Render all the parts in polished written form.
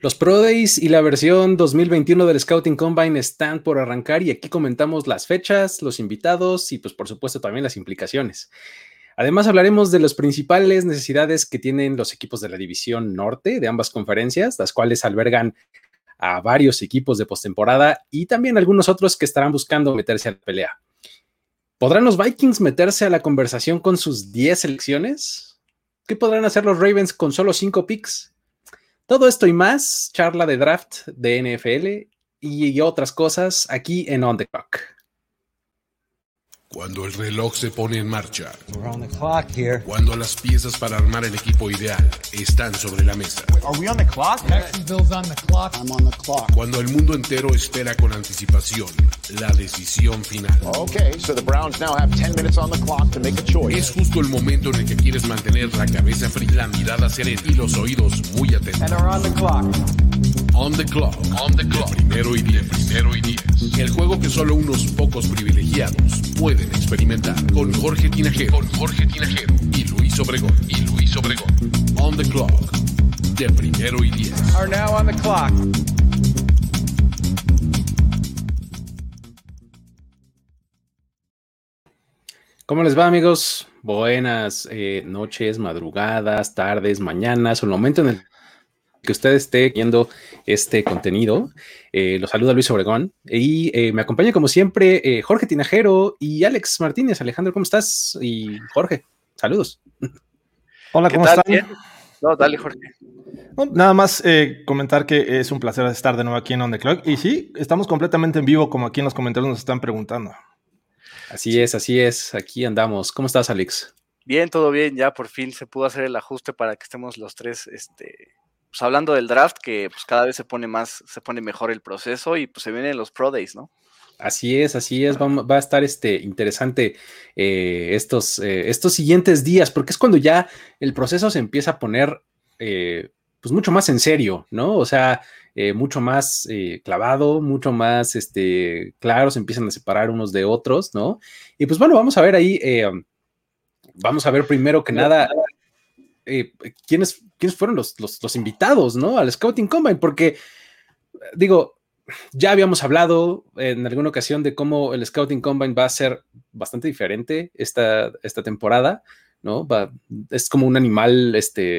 Los Pro Days y la versión 2021 del Scouting Combine están por arrancar y aquí comentamos las fechas, los invitados y pues por supuesto también las implicaciones. Además hablaremos de las principales necesidades que tienen los equipos de la división norte de ambas conferencias, las cuales albergan a varios equipos de postemporada y también algunos otros que estarán buscando meterse a la pelea. ¿Podrán los Vikings meterse a la conversación con sus 10 selecciones? ¿Qué podrán hacer los Ravens con solo 5 picks? Todo esto y más, charla de draft de NFL y otras cosas aquí en On The Clock. Cuando el reloj se pone en marcha, cuando las piezas para armar el equipo ideal están sobre la mesa, cuando el mundo entero espera con anticipación la decisión final. Es justo el momento en el que quieres mantener la cabeza fría, la mirada serena y los oídos muy atentos. On the clock. Primero y 10. El juego que solo unos pocos privilegiados pueden experimentar. Con Jorge Tinajero y Luis Obregón. On the clock. De Primero y 10. Are now on the clock. ¿Cómo les va, amigos? Buenas noches, madrugadas, tardes, mañanas, o el momento en el que usted esté viendo este contenido. Los saluda Luis Obregón y me acompaña como siempre Jorge Tinajero y Alex Martínez. Alejandro, ¿cómo estás? Y Jorge, saludos. Hola, ¿cómo están? ¿Bien? No, dale, Jorge. No, nada más comentar que es un placer estar de nuevo aquí en On The Clock. Y sí, estamos completamente en vivo, como aquí en los comentarios nos están preguntando. Así es. Aquí andamos. ¿Cómo estás, Alex? Bien, todo bien. Ya por fin se pudo hacer el ajuste para que estemos los tres pues hablando del draft, que pues cada vez se pone mejor el proceso y pues se vienen los Pro Days, ¿no? Así es, va a estar interesante estos siguientes días, porque es cuando ya el proceso se empieza a poner pues mucho más en serio, ¿no? O sea, mucho más clavado, mucho más claro, se empiezan a separar unos de otros, ¿no? Y pues bueno, vamos a ver ahí, vamos a ver primero que nada quiénes fueron los invitados, ¿no? Al Scouting Combine, porque digo, ya habíamos hablado en alguna ocasión de cómo el Scouting Combine va a ser bastante diferente esta temporada, ¿no? Es como un animal,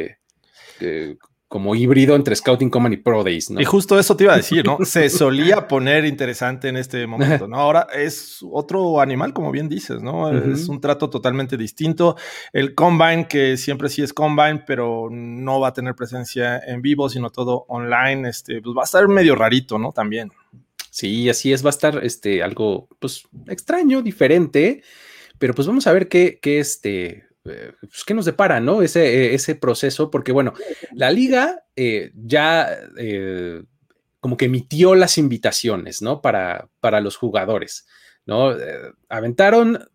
como híbrido entre Scouting Combine y Pro Days, ¿no? Y justo eso te iba a decir, ¿no? Se solía poner interesante en este momento, ¿no? Ahora es otro animal, como bien dices, ¿no? Uh-huh. Es un trato totalmente distinto. El Combine, que siempre sí es Combine, pero no va a tener presencia en vivo, sino todo online, pues va a estar medio rarito, ¿no? También. Sí, así es, va a estar algo, pues, extraño, diferente, pero pues vamos a ver qué pues, ¿qué nos depara, no? Ese proceso, porque bueno, la liga ya como que emitió las invitaciones, ¿no? Para los jugadores, ¿no? Aventaron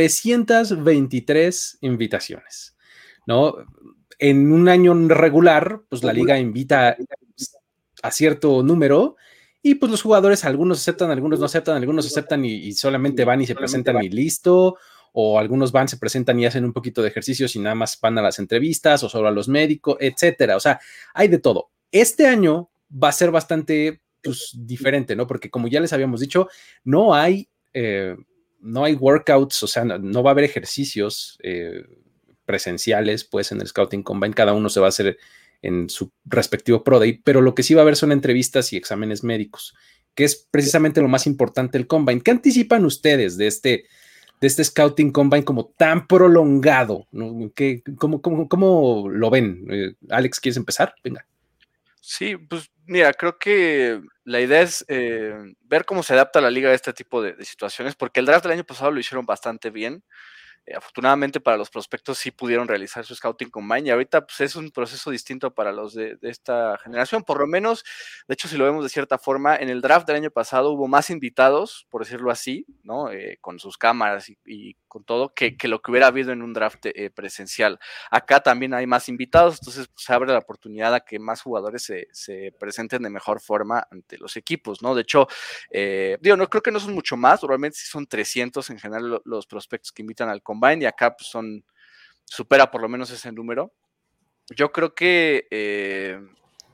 323 invitaciones, ¿no? En un año regular, pues la liga invita a cierto número y pues los jugadores, algunos aceptan, algunos no aceptan, algunos aceptan y solamente van y se presentan y listo, o algunos van, se presentan y hacen un poquito de ejercicios y nada más van a las entrevistas o solo a los médicos, etcétera. O sea, hay de todo. Este año va a ser bastante pues, diferente, ¿no? Porque como ya les habíamos dicho, no hay workouts, o sea, no va a haber ejercicios presenciales, pues, en el Scouting Combine. Cada uno se va a hacer en su respectivo Pro Day, pero lo que sí va a haber son entrevistas y exámenes médicos, que es precisamente lo más importante del Combine. ¿Qué anticipan ustedes de este Scouting Combine como tan prolongado, ¿no? ¿Cómo lo ven? Alex, ¿quieres empezar? Venga. Sí, pues mira, creo que la idea es ver cómo se adapta la liga a este tipo de situaciones, porque el draft del año pasado lo hicieron bastante bien. Afortunadamente para los prospectos sí pudieron realizar su Scouting Combine y ahorita pues es un proceso distinto para los de esta generación, por lo menos, de hecho si lo vemos de cierta forma, en el draft del año pasado hubo más invitados, por decirlo así, ¿no? Con sus cámaras y con todo, que lo que hubiera habido en un draft presencial. Acá también hay más invitados, entonces pues, se abre la oportunidad a que más jugadores se presenten de mejor forma ante los equipos, ¿no? De hecho, no creo que no son mucho más, normalmente sí son 300 en general los prospectos que invitan al Combine y acá pues supera por lo menos ese número. Yo creo que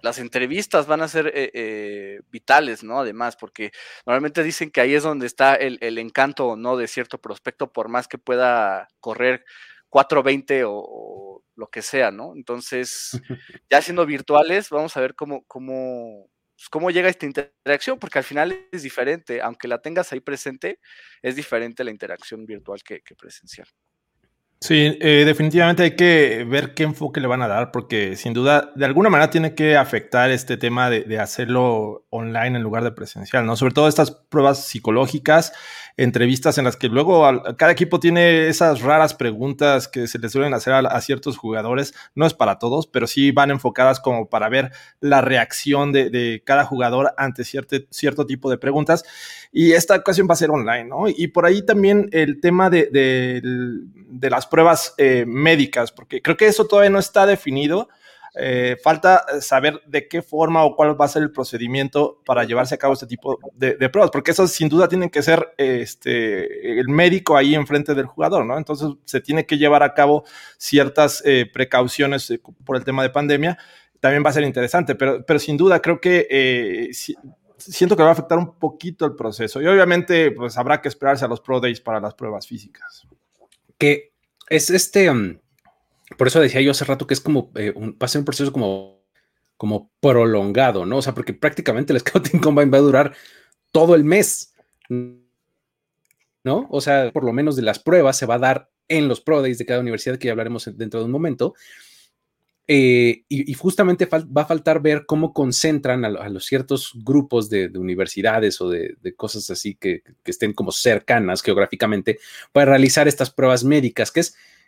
las entrevistas van a ser vitales, ¿no? Además, porque normalmente dicen que ahí es donde está el encanto, ¿no? De cierto prospecto, por más que pueda correr 4:20 o lo que sea, ¿no? Entonces, ya siendo virtuales, vamos a ver cómo llega esta interacción, porque al final es diferente, aunque la tengas ahí presente, es diferente la interacción virtual que presencial. Sí, definitivamente hay que ver qué enfoque le van a dar, porque sin duda, de alguna manera tiene que afectar este tema de hacerlo online en lugar de presencial, ¿no? Sobre todo estas pruebas psicológicas, entrevistas en las que luego cada equipo tiene esas raras preguntas que se les suelen hacer a ciertos jugadores. No es para todos, pero sí van enfocadas como para ver la reacción de cada jugador ante cierto tipo de preguntas. Y esta ocasión va a ser online, ¿no? Y por ahí también el tema de las pruebas médicas, porque creo que eso todavía no está definido. Falta saber de qué forma o cuál va a ser el procedimiento para llevarse a cabo este tipo de pruebas, porque eso sin duda tiene que ser el médico ahí enfrente del jugador, ¿no? Entonces se tiene que llevar a cabo ciertas precauciones por el tema de pandemia. También va a ser interesante, pero sin duda creo que siento que va a afectar un poquito el proceso, y obviamente pues habrá que esperarse a los Pro Days para las pruebas físicas. Que es por eso decía yo hace rato que es como, va a ser un proceso como prolongado, ¿no? O sea, porque prácticamente el Scouting Combine va a durar todo el mes, ¿no? O sea, por lo menos de las pruebas se va a dar en los Pro Days de cada universidad, que ya hablaremos dentro de un momento. Y justamente va a faltar ver cómo concentran a los ciertos grupos de universidades o de cosas así que estén como cercanas geográficamente para realizar estas pruebas médicas, que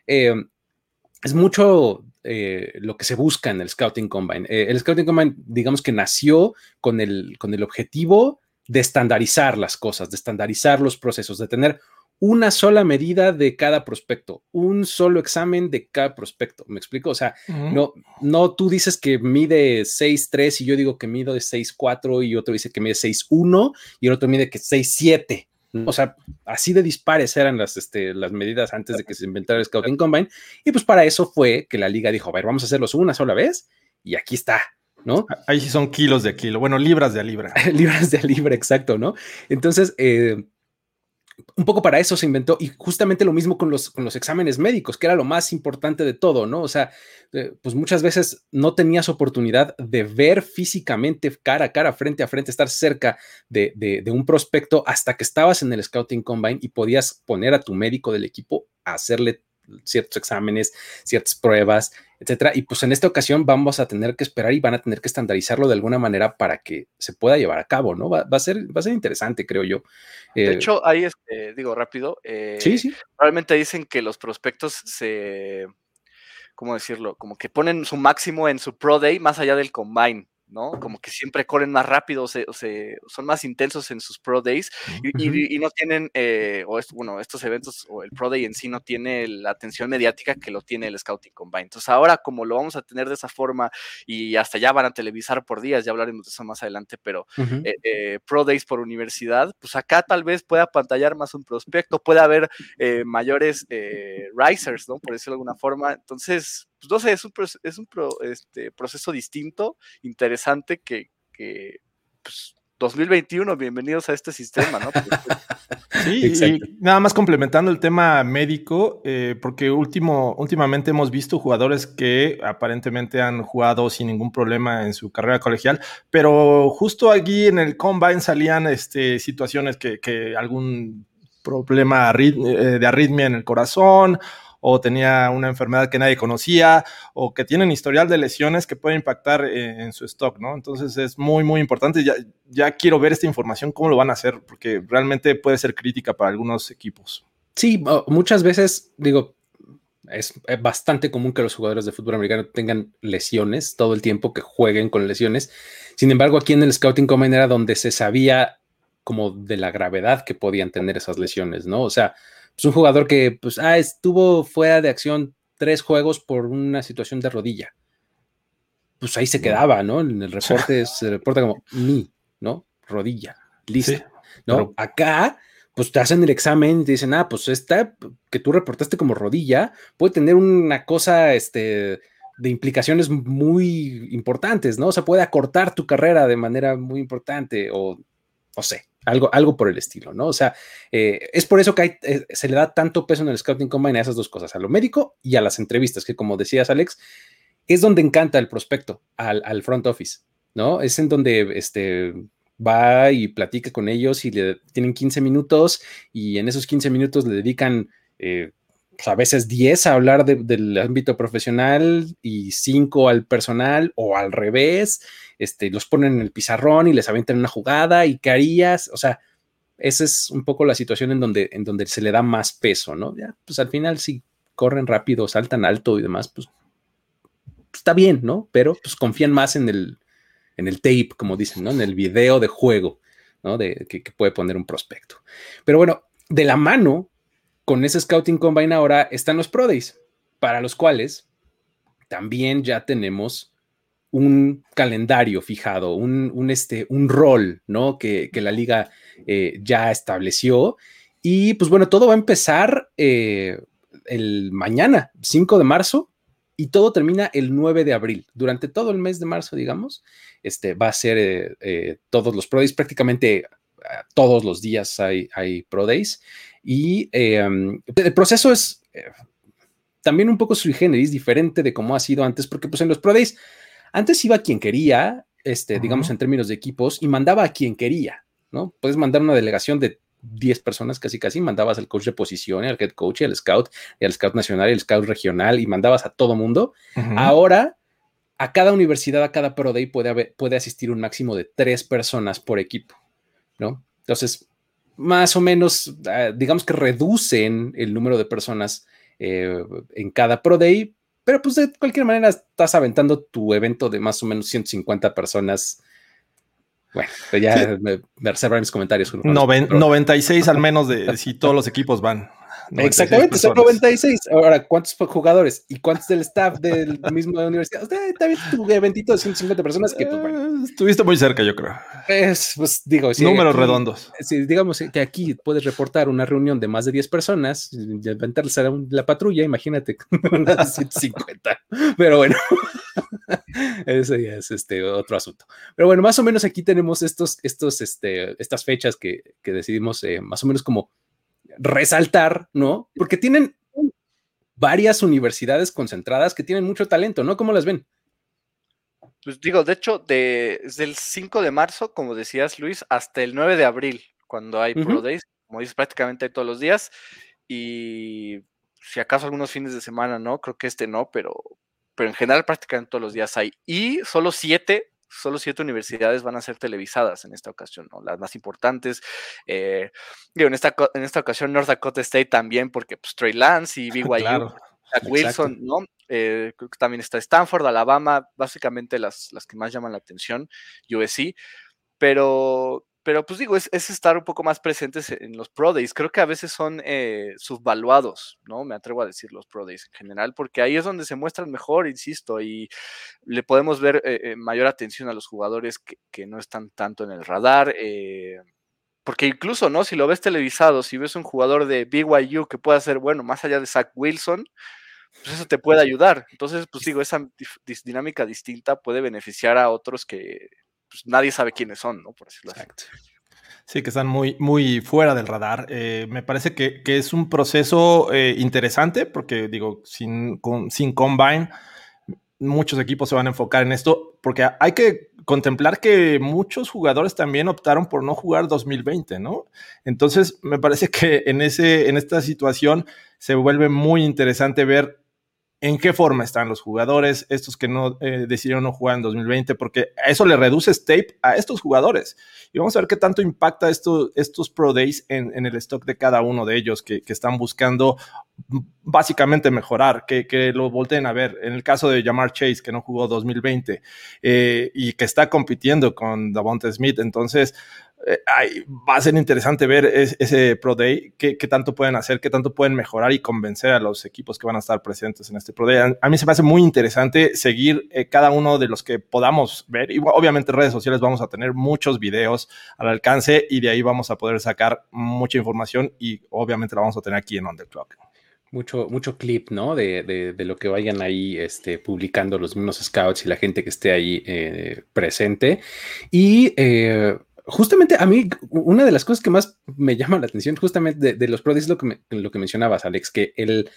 es mucho lo que se busca en el Scouting Combine. El Scouting Combine, digamos que nació con el objetivo de estandarizar las cosas, de estandarizar los procesos, de tener una sola medida de cada prospecto, un solo examen de cada prospecto. ¿Me explico? O sea, no tú dices que mide 6'3" y yo digo que mido de 6'4" y otro dice que mide 6'1" y el otro mide que 6'7". O sea, así de dispares eran las medidas antes de que se inventara el Scouting Combine. Y pues para eso fue que la liga dijo, a ver, vamos a hacerlos una sola vez y aquí está, ¿no? Ahí sí son kilos de kilo, bueno, libras de libra. Libras de libra, exacto, ¿no? Entonces, un poco para eso se inventó, y justamente lo mismo con los exámenes médicos, que era lo más importante de todo, ¿no? O sea, pues muchas veces no tenías oportunidad de ver físicamente, cara a cara, frente a frente, estar cerca de un prospecto hasta que estabas en el Scouting Combine y podías poner a tu médico del equipo a hacerle ciertos exámenes, ciertas pruebas, etcétera. Y pues en esta ocasión vamos a tener que esperar y van a tener que estandarizarlo de alguna manera para que se pueda llevar a cabo, ¿no? Va a ser interesante, creo yo. De hecho, ahí digo rápido, sí. probablemente dicen que los prospectos ¿cómo decirlo? Como que ponen su máximo en su Pro Day más allá del Combine, ¿no? Como que siempre corren más rápido, son más intensos en sus Pro Days y no tienen, estos eventos o el Pro Day en sí no tiene la atención mediática que lo tiene el Scouting Combine. Entonces ahora, como lo vamos a tener de esa forma y hasta ya van a televisar por días, ya hablaremos de eso más adelante, pero Pro Days por universidad, pues acá tal vez pueda apantallar más un prospecto, puede haber mayores risers, ¿no? Por decirlo de alguna forma. Entonces, pues no sé, es un proceso distinto, interesante, que pues, 2021, bienvenidos a este sistema, ¿no? Sí, y nada más complementando el tema médico, porque últimamente hemos visto jugadores que aparentemente han jugado sin ningún problema en su carrera colegial, pero justo aquí en el Combine salían situaciones que algún problema de arritmia en el corazón, o tenía una enfermedad que nadie conocía, o que tienen historial de lesiones que puede impactar en su stock, ¿no? Entonces es muy, muy importante. Ya quiero ver esta información, cómo lo van a hacer, porque realmente puede ser crítica para algunos equipos. Sí, muchas veces, digo, es bastante común que los jugadores de fútbol americano tengan lesiones todo el tiempo, que jueguen con lesiones. Sin embargo, aquí en el Scouting Combine era donde se sabía como de la gravedad que podían tener esas lesiones, ¿no? O sea, pues un jugador que pues, estuvo fuera de acción 3 juegos por una situación de rodilla. Pues ahí se quedaba, ¿no? En el reporte se reporta como ¿no? Rodilla, listo, sí, ¿no? Pero acá, pues te hacen el examen y te dicen, pues esta que tú reportaste como rodilla puede tener una cosa, implicaciones muy importantes, ¿no? O sea, puede acortar tu carrera de manera muy importante o no sé, algo por el estilo, ¿no? O sea, es por eso que se le da tanto peso en el Scouting Combine a esas dos cosas, a lo médico y a las entrevistas, que como decías, Alex, es donde encanta el prospecto al front office, ¿no? Es en donde va y platica con ellos y tienen 15 minutos y en esos 15 minutos le dedican pues a veces 10 a hablar del ámbito profesional y 5 al personal o al revés, los ponen en el pizarrón y les avientan una jugada y qué harías, o sea, esa es un poco la situación en donde se le da más peso, ¿no? Ya, pues al final si corren rápido, saltan alto y demás, pues está bien, ¿no? Pero pues confían más en el tape, como dicen, ¿no? En el video de juego, ¿no? Que puede poner un prospecto. Pero bueno, de la mano con ese Scouting Combine ahora están los Pro Days, para los cuales también ya tenemos un calendario fijado, un rol, ¿no? Que la liga ya estableció. Y pues bueno, todo va a empezar el mañana, 5 de marzo, y todo termina el 9 de abril. Durante todo el mes de marzo, digamos, va a ser todos los Pro Days, prácticamente todos los días hay Pro Days. Y el proceso es también un poco sui generis, diferente de cómo ha sido antes, porque pues en los Pro Days, antes iba quien quería, digamos en términos de equipos, y mandaba a quien quería, ¿no? Puedes mandar una delegación de 10 personas casi, mandabas al coach de posición, al head coach, al scout nacional, y al scout regional, y mandabas a todo mundo. Ahora, a cada universidad, a cada Pro Day puede asistir un máximo de 3 personas por equipo, ¿no? Entonces, más o menos, digamos que reducen el número de personas en cada Pro Day, pero pues de cualquier manera estás aventando tu evento de más o menos 150 personas. Bueno, ya me reservaré mis comentarios. 96 al menos de si todos los equipos van. Exactamente, son 96. Ahora, ¿cuántos jugadores y cuántos del staff del mismo universidad? También tu eventito de 150 personas que, pues bueno. Estuviste muy cerca, yo creo. Pues digo, si números aquí, redondos. Si digamos que aquí puedes reportar una reunión de más de 10 personas, y aventarles a la patrulla, imagínate, una de 150. Pero bueno, ese ya es otro asunto. Pero bueno, más o menos aquí tenemos estas fechas que decidimos más o menos como resaltar, ¿no? Porque tienen varias universidades concentradas que tienen mucho talento, ¿no? ¿Cómo las ven? Pues digo, de hecho, desde el 5 de marzo, como decías, Luis, hasta el 9 de abril, cuando hay Pro Days, como dices, prácticamente hay todos los días, y si acaso algunos fines de semana, ¿no? Creo que no, pero en general prácticamente todos los días hay. Y solo 7 universidades van a ser televisadas en esta ocasión, ¿no? Las más importantes. Digo, en esta ocasión North Dakota State también, porque pues Trey Lance y BYU, claro, Zach Wilson, ¿no? Creo que también está Stanford, Alabama, básicamente las que más llaman la atención, USC, pero pues digo, es estar un poco más presentes en los Pro Days. Creo que a veces son subvaluados, ¿no? Me atrevo a decir los Pro Days en general, porque ahí es donde se muestran mejor, insisto, y le podemos ver mayor atención a los jugadores que no están tanto en el radar, porque incluso, ¿no? Si lo ves televisado, si ves un jugador de BYU que pueda ser bueno, más allá de Zach Wilson, pues eso te puede ayudar. Entonces, pues digo, esa dinámica distinta puede beneficiar a otros que pues, nadie sabe quiénes son, ¿no? Por decirlo así. Sí, que están muy, muy fuera del radar. Me parece que es un proceso interesante porque, digo, sin Combine, muchos equipos se van a enfocar en esto porque hay que contemplar que muchos jugadores también optaron por no jugar 2020, ¿no? Entonces, me parece que en esta situación se vuelve muy interesante ver en qué forma están los jugadores, estos que no decidieron no jugar en 2020, porque a eso le reduces tape a estos jugadores. Y vamos a ver qué tanto impacta estos Pro Days en el stock de cada uno de ellos que están buscando básicamente mejorar, que lo volteen a ver. En el caso de Ja'Marr Chase, que no jugó 2020 y que está compitiendo con Devonta Smith, entonces va a ser interesante ver ese Pro Day, qué tanto pueden hacer, qué tanto pueden mejorar y convencer a los equipos que van a estar presentes en este Pro Day. A mí se me hace muy interesante seguir cada uno de los que podamos ver, y obviamente en redes sociales vamos a tener muchos videos al alcance y de ahí vamos a poder sacar mucha información y obviamente la vamos a tener aquí en On The Clock. mucho clip, ¿no? De lo que vayan ahí publicando los mismos scouts y la gente que esté ahí presente. Y justamente a mí, una de las cosas que más me llama la atención justamente de los Pro Days es lo que mencionabas, Alex, que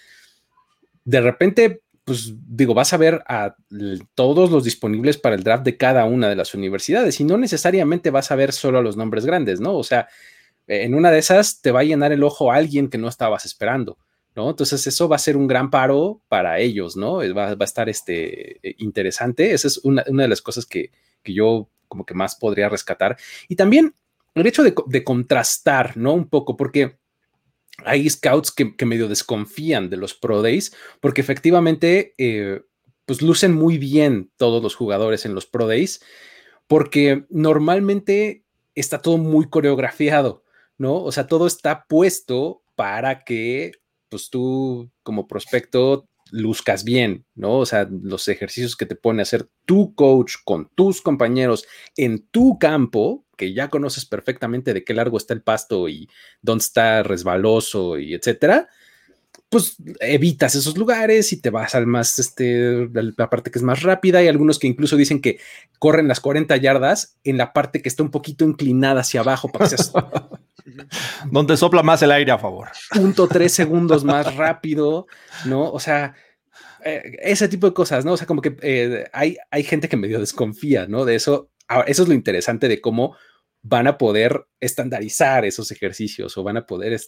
de repente, pues digo, vas a ver a todos los disponibles para el draft de cada una de las universidades y no necesariamente vas a ver solo a los nombres grandes, ¿no? O sea, en una de esas te va a llenar el ojo a alguien que no estabas esperando, ¿no? Entonces eso va a ser un gran paro para ellos, ¿no? Va a estar interesante. Esa es una de las cosas que yo como que más podría rescatar. Y también el hecho de contrastar, ¿no? Un poco, porque hay scouts que medio desconfían de los Pro Days, porque efectivamente, pues lucen muy bien todos los jugadores en los Pro Days, porque normalmente está todo muy coreografiado, ¿no? O sea, todo está puesto para que, pues tú como prospecto luzcas bien, ¿no? O sea, los ejercicios que te pone a hacer tu coach con tus compañeros en tu campo, que ya conoces perfectamente de qué largo está el pasto y dónde está resbaloso y etcétera, pues evitas esos lugares y te vas al más, la parte que es más rápida. Hay algunos que incluso dicen que corren las 40 yardas en la parte que está un poquito inclinada hacia abajo para que seas donde sopla más el aire a favor. 0.3 segundos más rápido, ¿no? O sea, ese tipo de cosas, ¿no? O sea, como que hay gente que medio desconfía, ¿no? De eso. Ahora, eso es lo interesante de cómo van a poder estandarizar esos ejercicios o van a poder,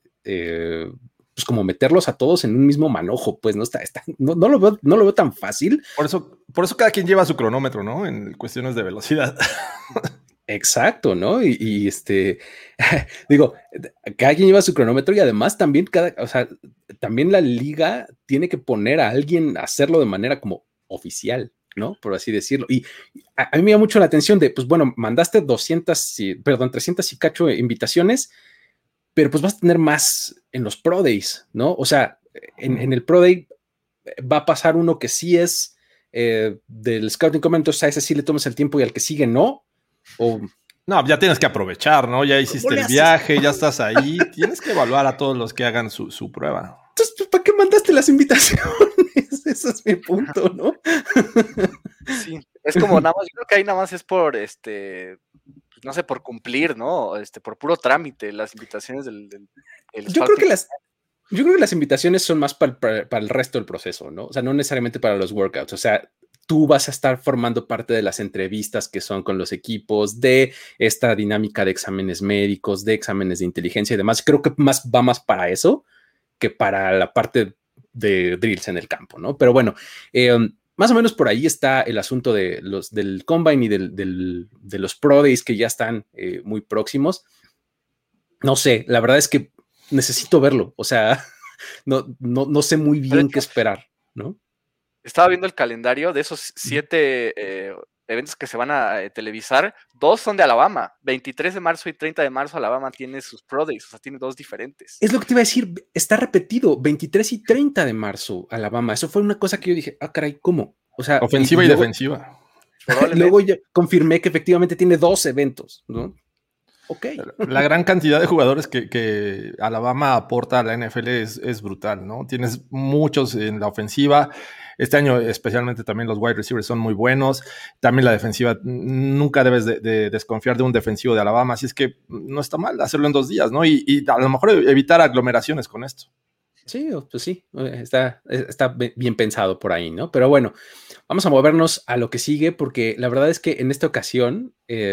pues como meterlos a todos en un mismo manojo, pues no no lo veo tan fácil. Por eso cada quien lleva su cronómetro, ¿no? En cuestiones de velocidad. Exacto, ¿no? Digo, cada quien lleva su cronómetro y además también o sea, también la liga tiene que poner a alguien a hacerlo de manera como oficial, ¿no? Por así decirlo. Y a mí me llama mucho la atención de, pues bueno, mandaste 300 y cacho invitaciones, pero pues vas a tener más en los Pro Days, ¿no? O sea, en el Pro Day va a pasar uno que sí es del Scouting Combine, entonces a ese sí le tomas el tiempo y al que sigue no. O no, ya tienes que aprovechar, ¿no? Ya hiciste el viaje, ya estás ahí. Tienes que evaluar a todos los que hagan su prueba. Entonces, ¿para qué mandaste las invitaciones? Ese es mi punto, ¿no? Sí, es como nada más, yo creo que ahí nada más es por, no sé, por cumplir, ¿no? Por puro trámite, las invitaciones del yo creo que las invitaciones son más para el resto del proceso, ¿no? O sea, no necesariamente para los workouts. O sea, tú vas a estar formando parte de las entrevistas que son con los equipos, de esta dinámica de exámenes médicos, de exámenes de inteligencia y demás. Creo que va más para eso que para la parte de drills en el campo, ¿no? Pero bueno, más o menos por ahí está el asunto del Combine y de los Pro Days que ya están muy próximos. No sé, la verdad es que necesito verlo, o sea, no sé muy bien qué esperar, ¿no? Estaba viendo el calendario de esos 7 eventos que se van a televisar, 2 son de Alabama, 23 de marzo y 30 de marzo Alabama tiene sus Pro Days, o sea, tiene 2 diferentes. Es lo que te iba a decir, está repetido, 23 y 30 de marzo Alabama, eso fue una cosa que yo dije, caray, ¿cómo? O sea, ofensiva y defensiva. Luego ya confirmé que efectivamente tiene 2 eventos, ¿no? Ok. La gran cantidad de jugadores que Alabama aporta a la NFL es brutal, ¿no? Tienes muchos en la ofensiva. Este año especialmente también los wide receivers son muy buenos. También la defensiva, nunca debes de desconfiar de un defensivo de Alabama. Así es que no está mal hacerlo en 2 días, ¿no? Y a lo mejor evitar aglomeraciones con esto. Sí, pues sí, está bien pensado por ahí, ¿no? Pero bueno, vamos a movernos a lo que sigue porque la verdad es que en esta ocasión...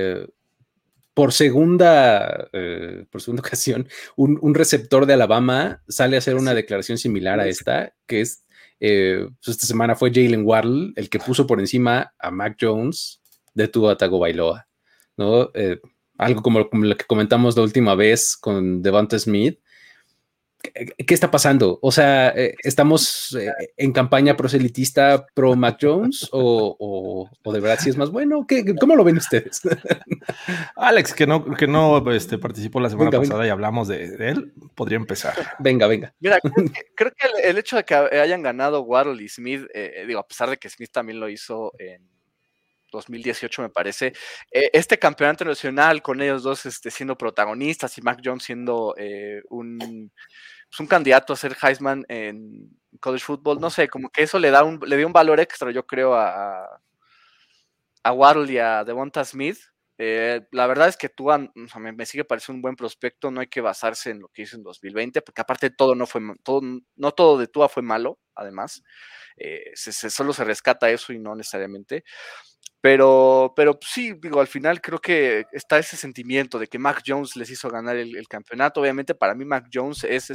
por segunda ocasión, un receptor de Alabama sale a hacer una declaración similar a esta, que es, pues esta semana fue Jalen Waddle el que puso por encima a Mac Jones de Tua Tagovailoa, ¿no? Algo como lo que comentamos la última vez con Devonta Smith. ¿Qué está pasando? O sea, ¿estamos en campaña proselitista pro Mac Jones o de verdad sí es más bueno? ¿Cómo lo ven ustedes? Alex, que no participó la semana pasada y hablamos de él, podría empezar. Venga. Mira, creo que el hecho de que hayan ganado Waddle y Smith, digo, a pesar de que Smith también lo hizo en 2018 me parece, este campeonato nacional con ellos dos siendo protagonistas y Mac Jones siendo un candidato a ser Heisman en college football, no sé, como que eso le dio un valor extra, yo creo, a Waddle y a Devonta Smith. La verdad es que Tua, o sea, me sigue pareciendo un buen prospecto, no hay que basarse en lo que hizo en 2020, porque aparte no todo de Tua fue malo, además, solo se rescata eso y no necesariamente, pero sí, digo, al final creo que está ese sentimiento de que Mac Jones les hizo ganar el campeonato. Obviamente para mí Mac Jones es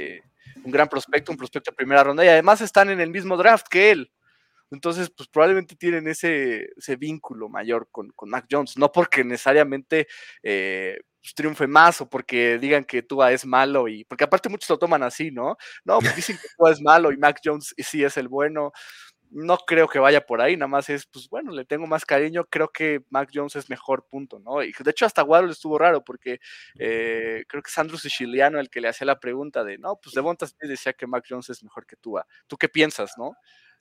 un gran prospecto, un prospecto de primera ronda, y además están en el mismo draft que él. Entonces, pues probablemente tienen ese vínculo mayor con Mac Jones, no porque necesariamente pues, triunfe más o porque digan que Tua es malo, porque aparte muchos lo toman así, ¿no? No, pues dicen que Tua es malo y Mac Jones sí es el bueno. No creo que vaya por ahí, nada más es, pues bueno, le tengo más cariño, creo que Mac Jones es mejor, punto, ¿no? Y de hecho hasta Waddle estuvo raro porque creo que es Andrew Siciliano el que le hacía la pregunta de, no, pues Devonta Smith decía que Mac Jones es mejor que Tua. ¿Tú qué piensas, no?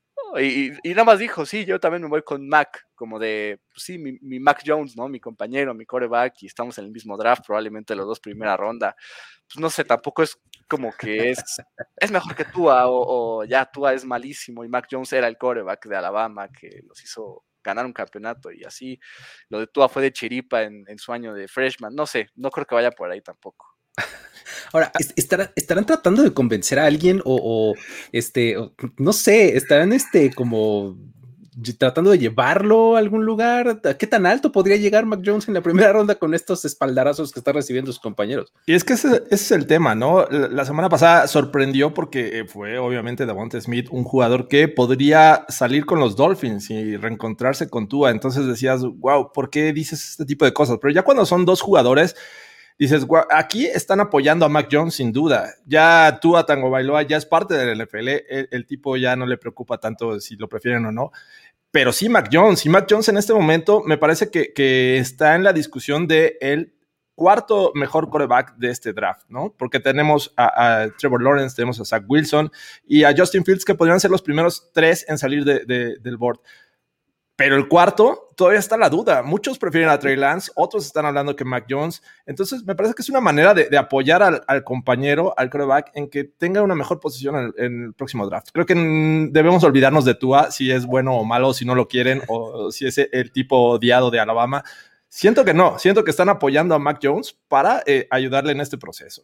Y nada más dijo, sí, yo también me voy con Mac, como de, pues sí, mi Mac Jones, ¿no? Mi compañero, mi quarterback, y estamos en el mismo draft, probablemente los dos primera ronda. Pues no sé, tampoco es como que es mejor que Tua, o ya Tua es malísimo, y Mac Jones era el quarterback de Alabama que los hizo ganar un campeonato, y así, lo de Tua fue de chiripa en su año de freshman, no sé, no creo que vaya por ahí tampoco. Ahora, ¿estarán tratando de convencer a alguien o no sé, estarán como tratando de llevarlo a algún lugar? ¿A qué tan alto podría llegar Mac Jones en la primera ronda con estos espaldarazos que están recibiendo sus compañeros? Y es que ese es el tema, ¿no? La semana pasada sorprendió porque fue obviamente Devonta Smith un jugador que podría salir con los Dolphins y reencontrarse con Tua. Entonces decías, wow, ¿por qué dices este tipo de cosas? Pero ya cuando son dos jugadores, dices, wow, aquí están apoyando a Mac Jones sin duda. Ya Tua Tagovailoa ya es parte del NFL. El tipo ya no le preocupa tanto si lo prefieren o no. Pero sí Mac Jones. Y Mac Jones en este momento me parece que está en la discusión de el cuarto mejor quarterback de este draft, ¿no? Porque tenemos a Trevor Lawrence, tenemos a Zach Wilson y a Justin Fields, que podrían ser los primeros tres en salir del board. Pero el cuarto, todavía está la duda. Muchos prefieren a Trey Lance, otros están hablando que Mac Jones. Entonces, me parece que es una manera de apoyar al compañero, al quarterback, en que tenga una mejor posición en el próximo draft. Creo que debemos olvidarnos de Tua, si es bueno o malo, si no lo quieren, o si es el tipo odiado de Alabama. Siento que no, siento que están apoyando a Mac Jones para ayudarle en este proceso.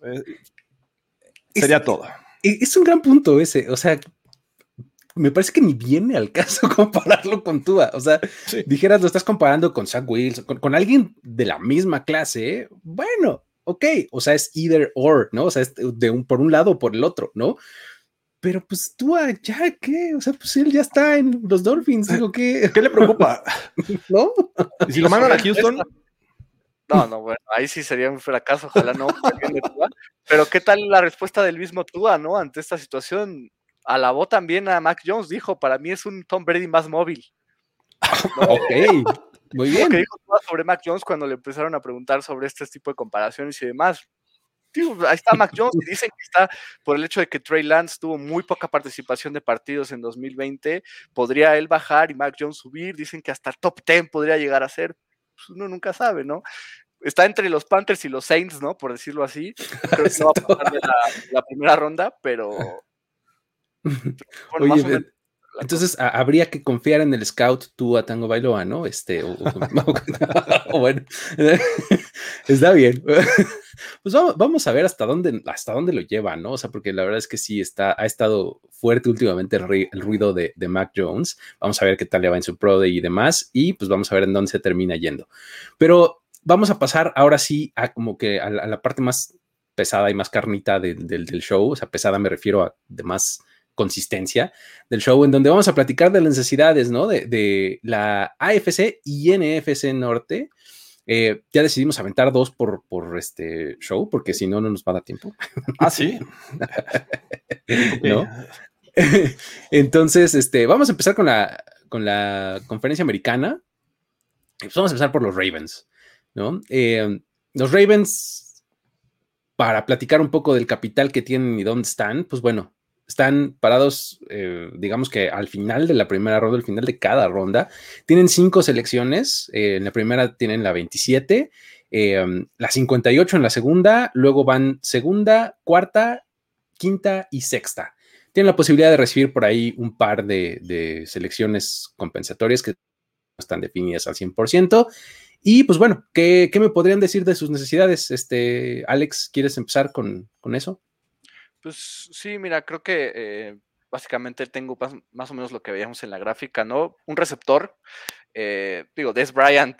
Sería todo. Es un gran punto ese, o sea, me parece que ni viene al caso compararlo con Tua. O sea, sí. Dijeras, lo estás comparando con Zach Wilson, con alguien de la misma clase, ¿eh? Bueno, ok, o sea, es either or, ¿no? O sea, es por un lado o por el otro, ¿no? Pero pues Tua, ¿ya qué? O sea, pues él ya está en los Dolphins, digo, ¿qué le preocupa? ¿No? ¿Y si lo mandan a Houston? No, bueno, ahí sí sería un fracaso, ojalá no. Pero ¿qué tal la respuesta del mismo Tua, no? Ante esta situación, alabó también a Mac Jones, dijo, para mí es un Tom Brady más móvil. ¿No? Ok, muy bien. Lo que dijo sobre Mac Jones cuando le empezaron a preguntar sobre este tipo de comparaciones y demás. Tío, ahí está Mac Jones y dicen que está por el hecho de que Trey Lance tuvo muy poca participación de partidos en 2020, podría él bajar y Mac Jones subir, dicen que hasta top 10 podría llegar a ser, pues uno nunca sabe, ¿no? Está entre los Panthers y los Saints, ¿no? Por decirlo así. Creo que no va a pasar de la primera ronda, pero... Bueno, oye, entonces habría que confiar en el scout Tua Tagovailoa, ¿no? O bueno, está bien. Pues vamos a ver hasta dónde lo lleva, ¿no? O sea, porque la verdad es que sí ha estado fuerte últimamente el ruido de Mac Jones. Vamos a ver qué tal le va en su Pro Day y demás, y pues vamos a ver en dónde se termina yendo. Pero vamos a pasar ahora sí a como que a la parte más pesada y más carnita del show. O sea, pesada me refiero a de más consistencia del show, en donde vamos a platicar de las necesidades, ¿no? De la AFC y NFC Norte. Ya decidimos aventar dos por este show, porque si no, no nos va a dar tiempo. Ah, sí. ¿No? Entonces, vamos a empezar con la conferencia americana. Pues vamos a empezar por los Ravens, ¿no? Los Ravens, para platicar un poco del capital que tienen y dónde están, pues bueno, están parados, digamos que al final de la primera ronda, al final de cada ronda. Tienen 5 selecciones. En la primera tienen la 27, la 58 en la segunda, luego van segunda, cuarta, quinta y sexta. Tienen la posibilidad de recibir por ahí un par de selecciones compensatorias que no están definidas al 100%. Y pues bueno, ¿qué me podrían decir de sus necesidades? Alex, ¿quieres empezar con eso? Pues sí, mira, creo que básicamente tengo más o menos lo que veíamos en la gráfica, ¿no? Un receptor, Dez Bryant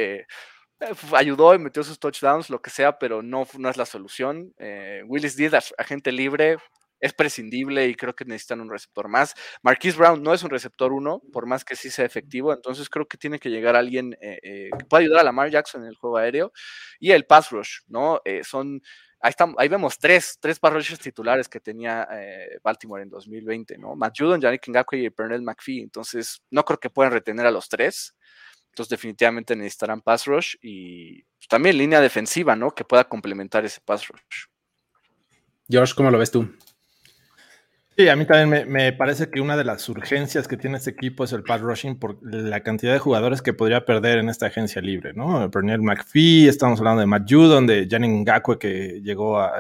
ayudó y metió sus touchdowns, lo que sea, pero no es la solución. Willis Díaz, agente libre, es prescindible y creo que necesitan un receptor más. Marquise Brown no es un receptor 1, por más que sí sea efectivo, entonces creo que tiene que llegar alguien que pueda ayudar a Lamar Jackson en el juego aéreo. Y el pass rush, ¿no? Ahí vemos tres pass rushers titulares que tenía Baltimore en 2020, ¿no? Matt Judon, Yannick Ngakoue y Pernell McPhee, entonces no creo que puedan retener a los tres. Entonces definitivamente necesitarán pass rush y pues, también línea defensiva, ¿no? Que pueda complementar ese pass rush. Josh, ¿cómo lo ves tú? Sí, a mí también me parece que una de las urgencias que tiene este equipo es el pass rushing por la cantidad de jugadores que podría perder en esta agencia libre, ¿no? Pernell McPhee, estamos hablando de Matt Judon, de Yannick Ngakoue, que llegó a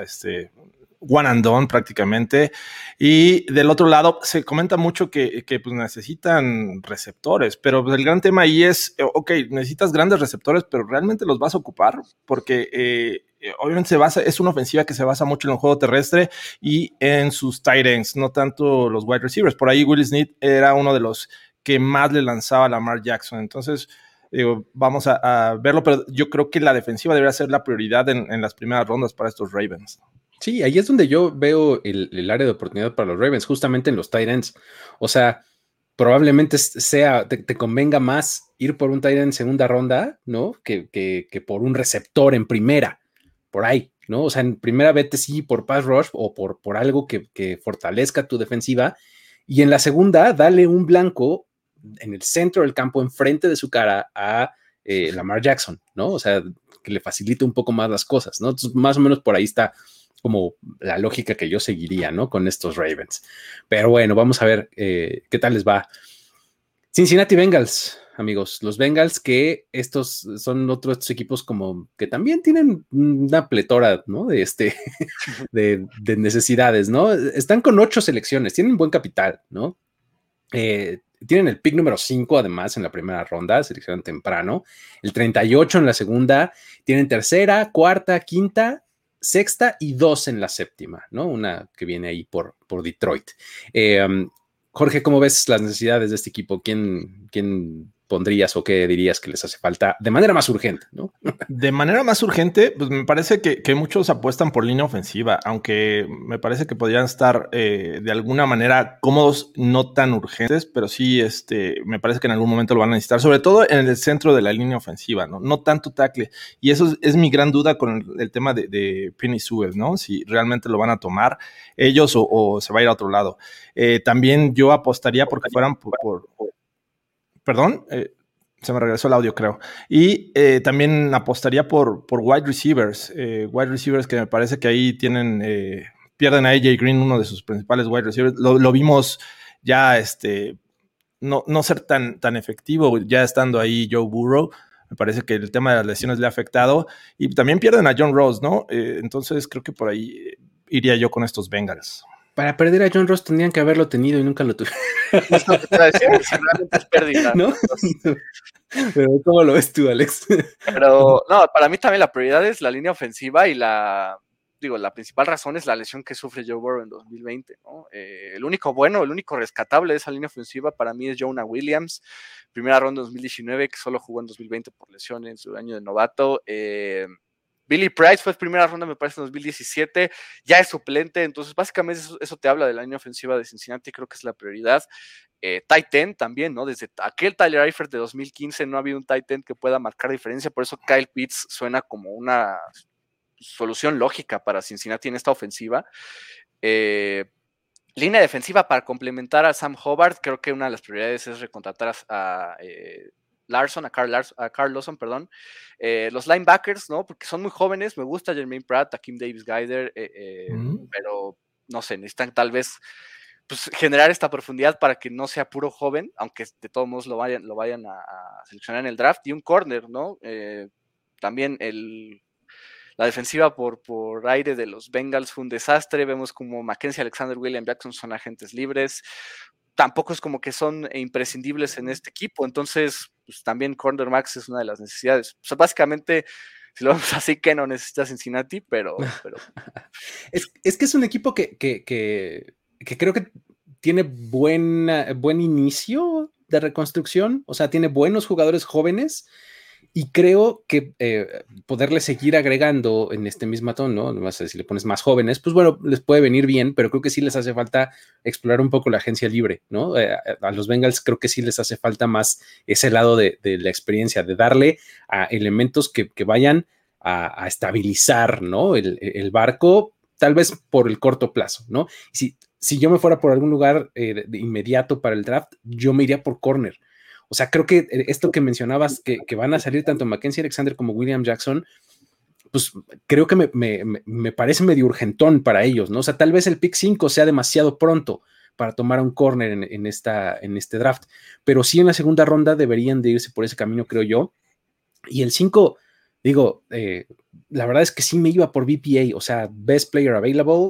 one and done prácticamente. Y del otro lado, se comenta mucho que pues necesitan receptores, pero pues el gran tema ahí es, ok, necesitas grandes receptores, pero ¿realmente los vas a ocupar? Porque obviamente es una ofensiva que se basa mucho en el juego terrestre y en sus tight ends, no tanto los wide receivers. Por ahí Willis Snead era uno de los que más le lanzaba a Lamar Jackson. Entonces, vamos a verlo, pero yo creo que la defensiva debería ser la prioridad en las primeras rondas para estos Ravens. Sí, ahí es donde yo veo el área de oportunidad para los Ravens, justamente en los tight ends. O sea, probablemente te convenga más ir por un tight end en segunda ronda, ¿no? Que por un receptor en primera, por ahí, ¿no? O sea, en primera vete sí por pass rush o por algo que fortalezca tu defensiva. Y en la segunda, dale un blanco en el centro del campo, enfrente de su cara a Lamar Jackson, ¿no? O sea, que le facilite un poco más las cosas, ¿no? Entonces, más o menos por ahí está como la lógica que yo seguiría, ¿no? Con estos Ravens. Pero bueno, vamos a ver qué tal les va. Cincinnati Bengals, amigos. Los Bengals, que estos son otros equipos como que también tienen una pletora, ¿no? De necesidades, ¿no? Están con 8 selecciones, tienen buen capital, ¿no? Tienen el pick número 5, además, en la primera ronda, seleccionan temprano. El 38 en la segunda. Tienen tercera, cuarta, quinta, sexta y 2 en la séptima, ¿no? Una que viene ahí por Detroit. Jorge, ¿cómo ves las necesidades de este equipo? ¿Quién pondrías o qué dirías que les hace falta de manera más urgente, ¿no? De manera más urgente, pues me parece que muchos apuestan por línea ofensiva, aunque me parece que podrían estar de alguna manera cómodos, no tan urgentes, pero sí me parece que en algún momento lo van a necesitar, sobre todo en el centro de la línea ofensiva, no tanto tackle. Y eso es mi gran duda con el tema de Penei Sewell, ¿no? Si realmente lo van a tomar ellos o se va a ir a otro lado. También yo apostaría porque fueran Perdón, se me regresó el audio, creo. Y también apostaría por wide receivers. Wide receivers que me parece que ahí pierden a AJ Green, uno de sus principales wide receivers. Lo vimos ya no ser tan efectivo, ya estando ahí Joe Burrow. Me parece que el tema de las lesiones le ha afectado. Y también pierden a John Ross, ¿no? Entonces creo que por ahí iría yo con estos Bengals. Para perder a John Ross tendrían que haberlo tenido y nunca lo tuvieron. Es lo que te iba a decir, realmente es pérdida. ¿No? Pero ¿cómo lo ves tú, Alex? Pero no, para mí también la prioridad es la línea ofensiva y la principal razón es la lesión que sufre Joe Burrow en 2020, ¿no? El único rescatable de esa línea ofensiva para mí es Jonah Williams, primera ronda 2019, que solo jugó en 2020 por lesiones en su año de novato. Billy Price fue primera ronda, me parece, en 2017, ya es suplente, entonces básicamente eso te habla de la línea ofensiva de Cincinnati, creo que es la prioridad. Tight end también, ¿no? Desde aquel Tyler Eifert de 2015 no ha habido un tight end que pueda marcar diferencia, por eso Kyle Pitts suena como una solución lógica para Cincinnati en esta ofensiva. Línea defensiva para complementar a Sam Hubbard, creo que una de las prioridades es recontratar a Carl Lawson, perdón. Los linebackers, ¿no? Porque son muy jóvenes, me gusta Jermaine Pratt, Akeem Davis-Guider, pero no sé, necesitan tal vez pues, generar esta profundidad para que no sea puro joven, aunque de todos modos lo vayan a seleccionar en el draft, y un corner, ¿no? También La defensiva por aire de los Bengals fue un desastre. Vemos como Mackenzie Alexander, William Jackson son agentes libres. Tampoco es como que son imprescindibles en este equipo. Entonces, pues, también cornerbacks es una de las necesidades. O sea, básicamente, si lo vemos así, que no necesita Cincinnati, pero... es que es un equipo que creo que tiene buen inicio de reconstrucción. O sea, tiene buenos jugadores jóvenes. Y creo que poderle seguir agregando en este mismo tono, ¿no? Si le pones más jóvenes, pues bueno, les puede venir bien, pero creo que sí les hace falta explorar un poco la agencia libre, ¿no? A los Bengals creo que sí les hace falta más ese lado de la experiencia, de darle a elementos que vayan a estabilizar, ¿no? El barco, tal vez por el corto plazo, ¿no? Si yo me fuera por algún lugar de inmediato para el draft, yo me iría por corner. O sea, creo que esto que mencionabas, que van a salir tanto Mackenzie Alexander como William Jackson, pues creo que me parece medio urgentón para ellos, ¿no? O sea, tal vez el pick 5 sea demasiado pronto para tomar un corner en este draft, pero sí en la segunda ronda deberían de irse por ese camino, creo yo. Y el 5, digo, la verdad es que sí me iba por BPA, o sea, Best Player Available,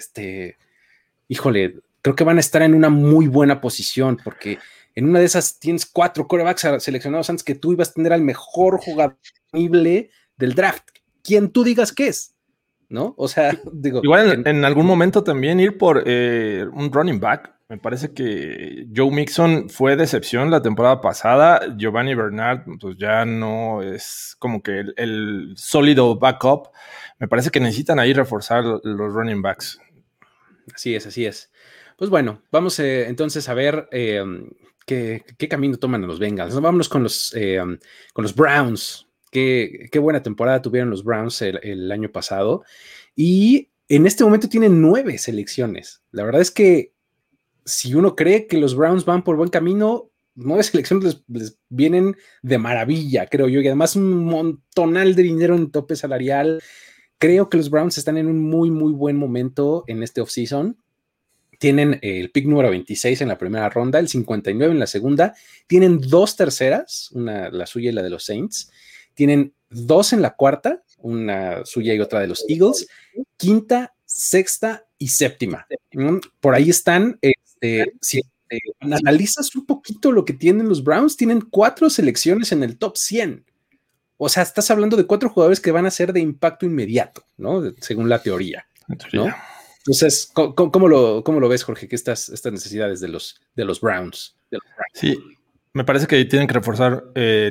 híjole, creo que van a estar en una muy buena posición, porque en una de esas tienes 4 quarterbacks seleccionados antes que tú ibas a tener al mejor jugador disponible del draft. Quien tú digas que es, ¿no? O sea, digo... Igual en algún momento también ir por un running back. Me parece que Joe Mixon fue decepción la temporada pasada. Giovanni Bernard, pues ya no es como que el sólido backup. Me parece que necesitan ahí reforzar los running backs. Así es. Pues bueno, vamos entonces a ver... ¿Qué camino toman a los Bengals? Vámonos con los Browns. Qué buena temporada tuvieron los Browns el año pasado. Y en este momento tienen 9 selecciones. La verdad es que si uno cree que los Browns van por buen camino, 9 selecciones les vienen de maravilla, creo yo. Y además un montonal de dinero en tope salarial. Creo que los Browns están en un muy, muy buen momento en este offseason. Tienen el pick número 26 en la primera ronda, el 59 en la segunda. Tienen 2 terceras, una la suya y la de los Saints. Tienen 2 en la cuarta, una suya y otra de los Eagles. Quinta, sexta y séptima. Por ahí están. Si analizas un poquito lo que tienen los Browns, tienen 4 selecciones en el top 100. O sea, estás hablando de 4 jugadores que van a ser de impacto inmediato, ¿no? Según la teoría, ¿no? Entonces, ¿cómo lo ves, Jorge, que estas necesidades de los Browns? Sí, me parece que tienen que reforzar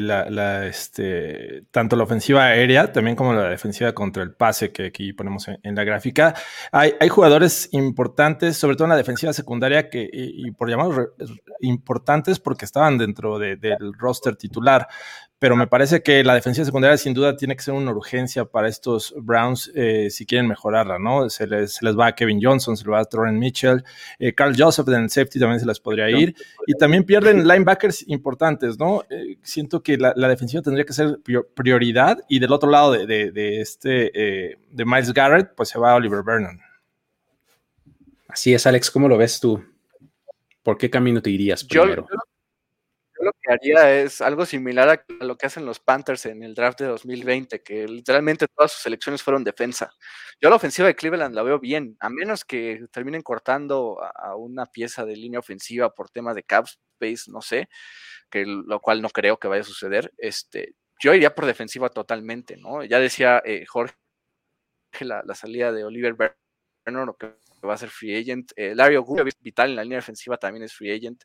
tanto la ofensiva aérea, también como la defensiva contra el pase, que aquí ponemos en la gráfica. Hay jugadores importantes, sobre todo en la defensiva secundaria, y por llamarlos importantes porque estaban dentro del roster titular. Pero me parece que la defensiva secundaria sin duda tiene que ser una urgencia para estos Browns si quieren mejorarla, ¿no? Se les va a Kevin Johnson, se les va a Torrent Mitchell, Carl Joseph en el safety también se les podría ir, y también pierden linebackers importantes, ¿no? Siento que la defensiva tendría que ser prioridad, y del otro lado de Myles Garrett, pues se va Oliver Vernon. Así es, Alex, ¿cómo lo ves tú? ¿Por qué camino te irías primero? Yo lo que haría es algo similar a lo que hacen los Panthers en el draft de 2020, que literalmente todas sus selecciones fueron defensa. Yo la ofensiva de Cleveland la veo bien, a menos que terminen cortando a una pieza de línea ofensiva por temas de cap space, no sé, lo cual no creo que vaya a suceder. Yo iría por defensiva totalmente, ¿no? Ya decía Jorge la salida de Oliver Vernon, lo que va a ser free agent. Larry Ogunjobi, vital en la línea defensiva, también es free agent.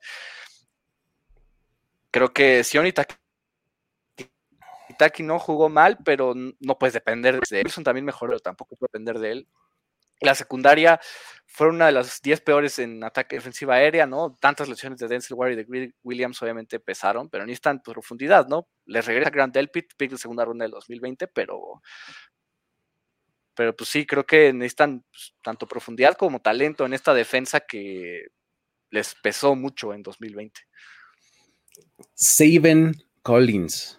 Creo que Sione Itaki no jugó mal, pero no puedes depender de él. Wilson también mejoró, pero tampoco puede depender de él. La secundaria fue una de las 10 peores en ataque defensiva aérea, ¿no? Tantas lesiones de Denzel Ware y de Williams obviamente pesaron, pero necesitan profundidad, ¿no? Les regresa Grant Delpit, pick de segunda ronda del 2020, pero pues sí, creo que necesitan tanto profundidad como talento en esta defensa que les pesó mucho en 2020. Zaven Collins.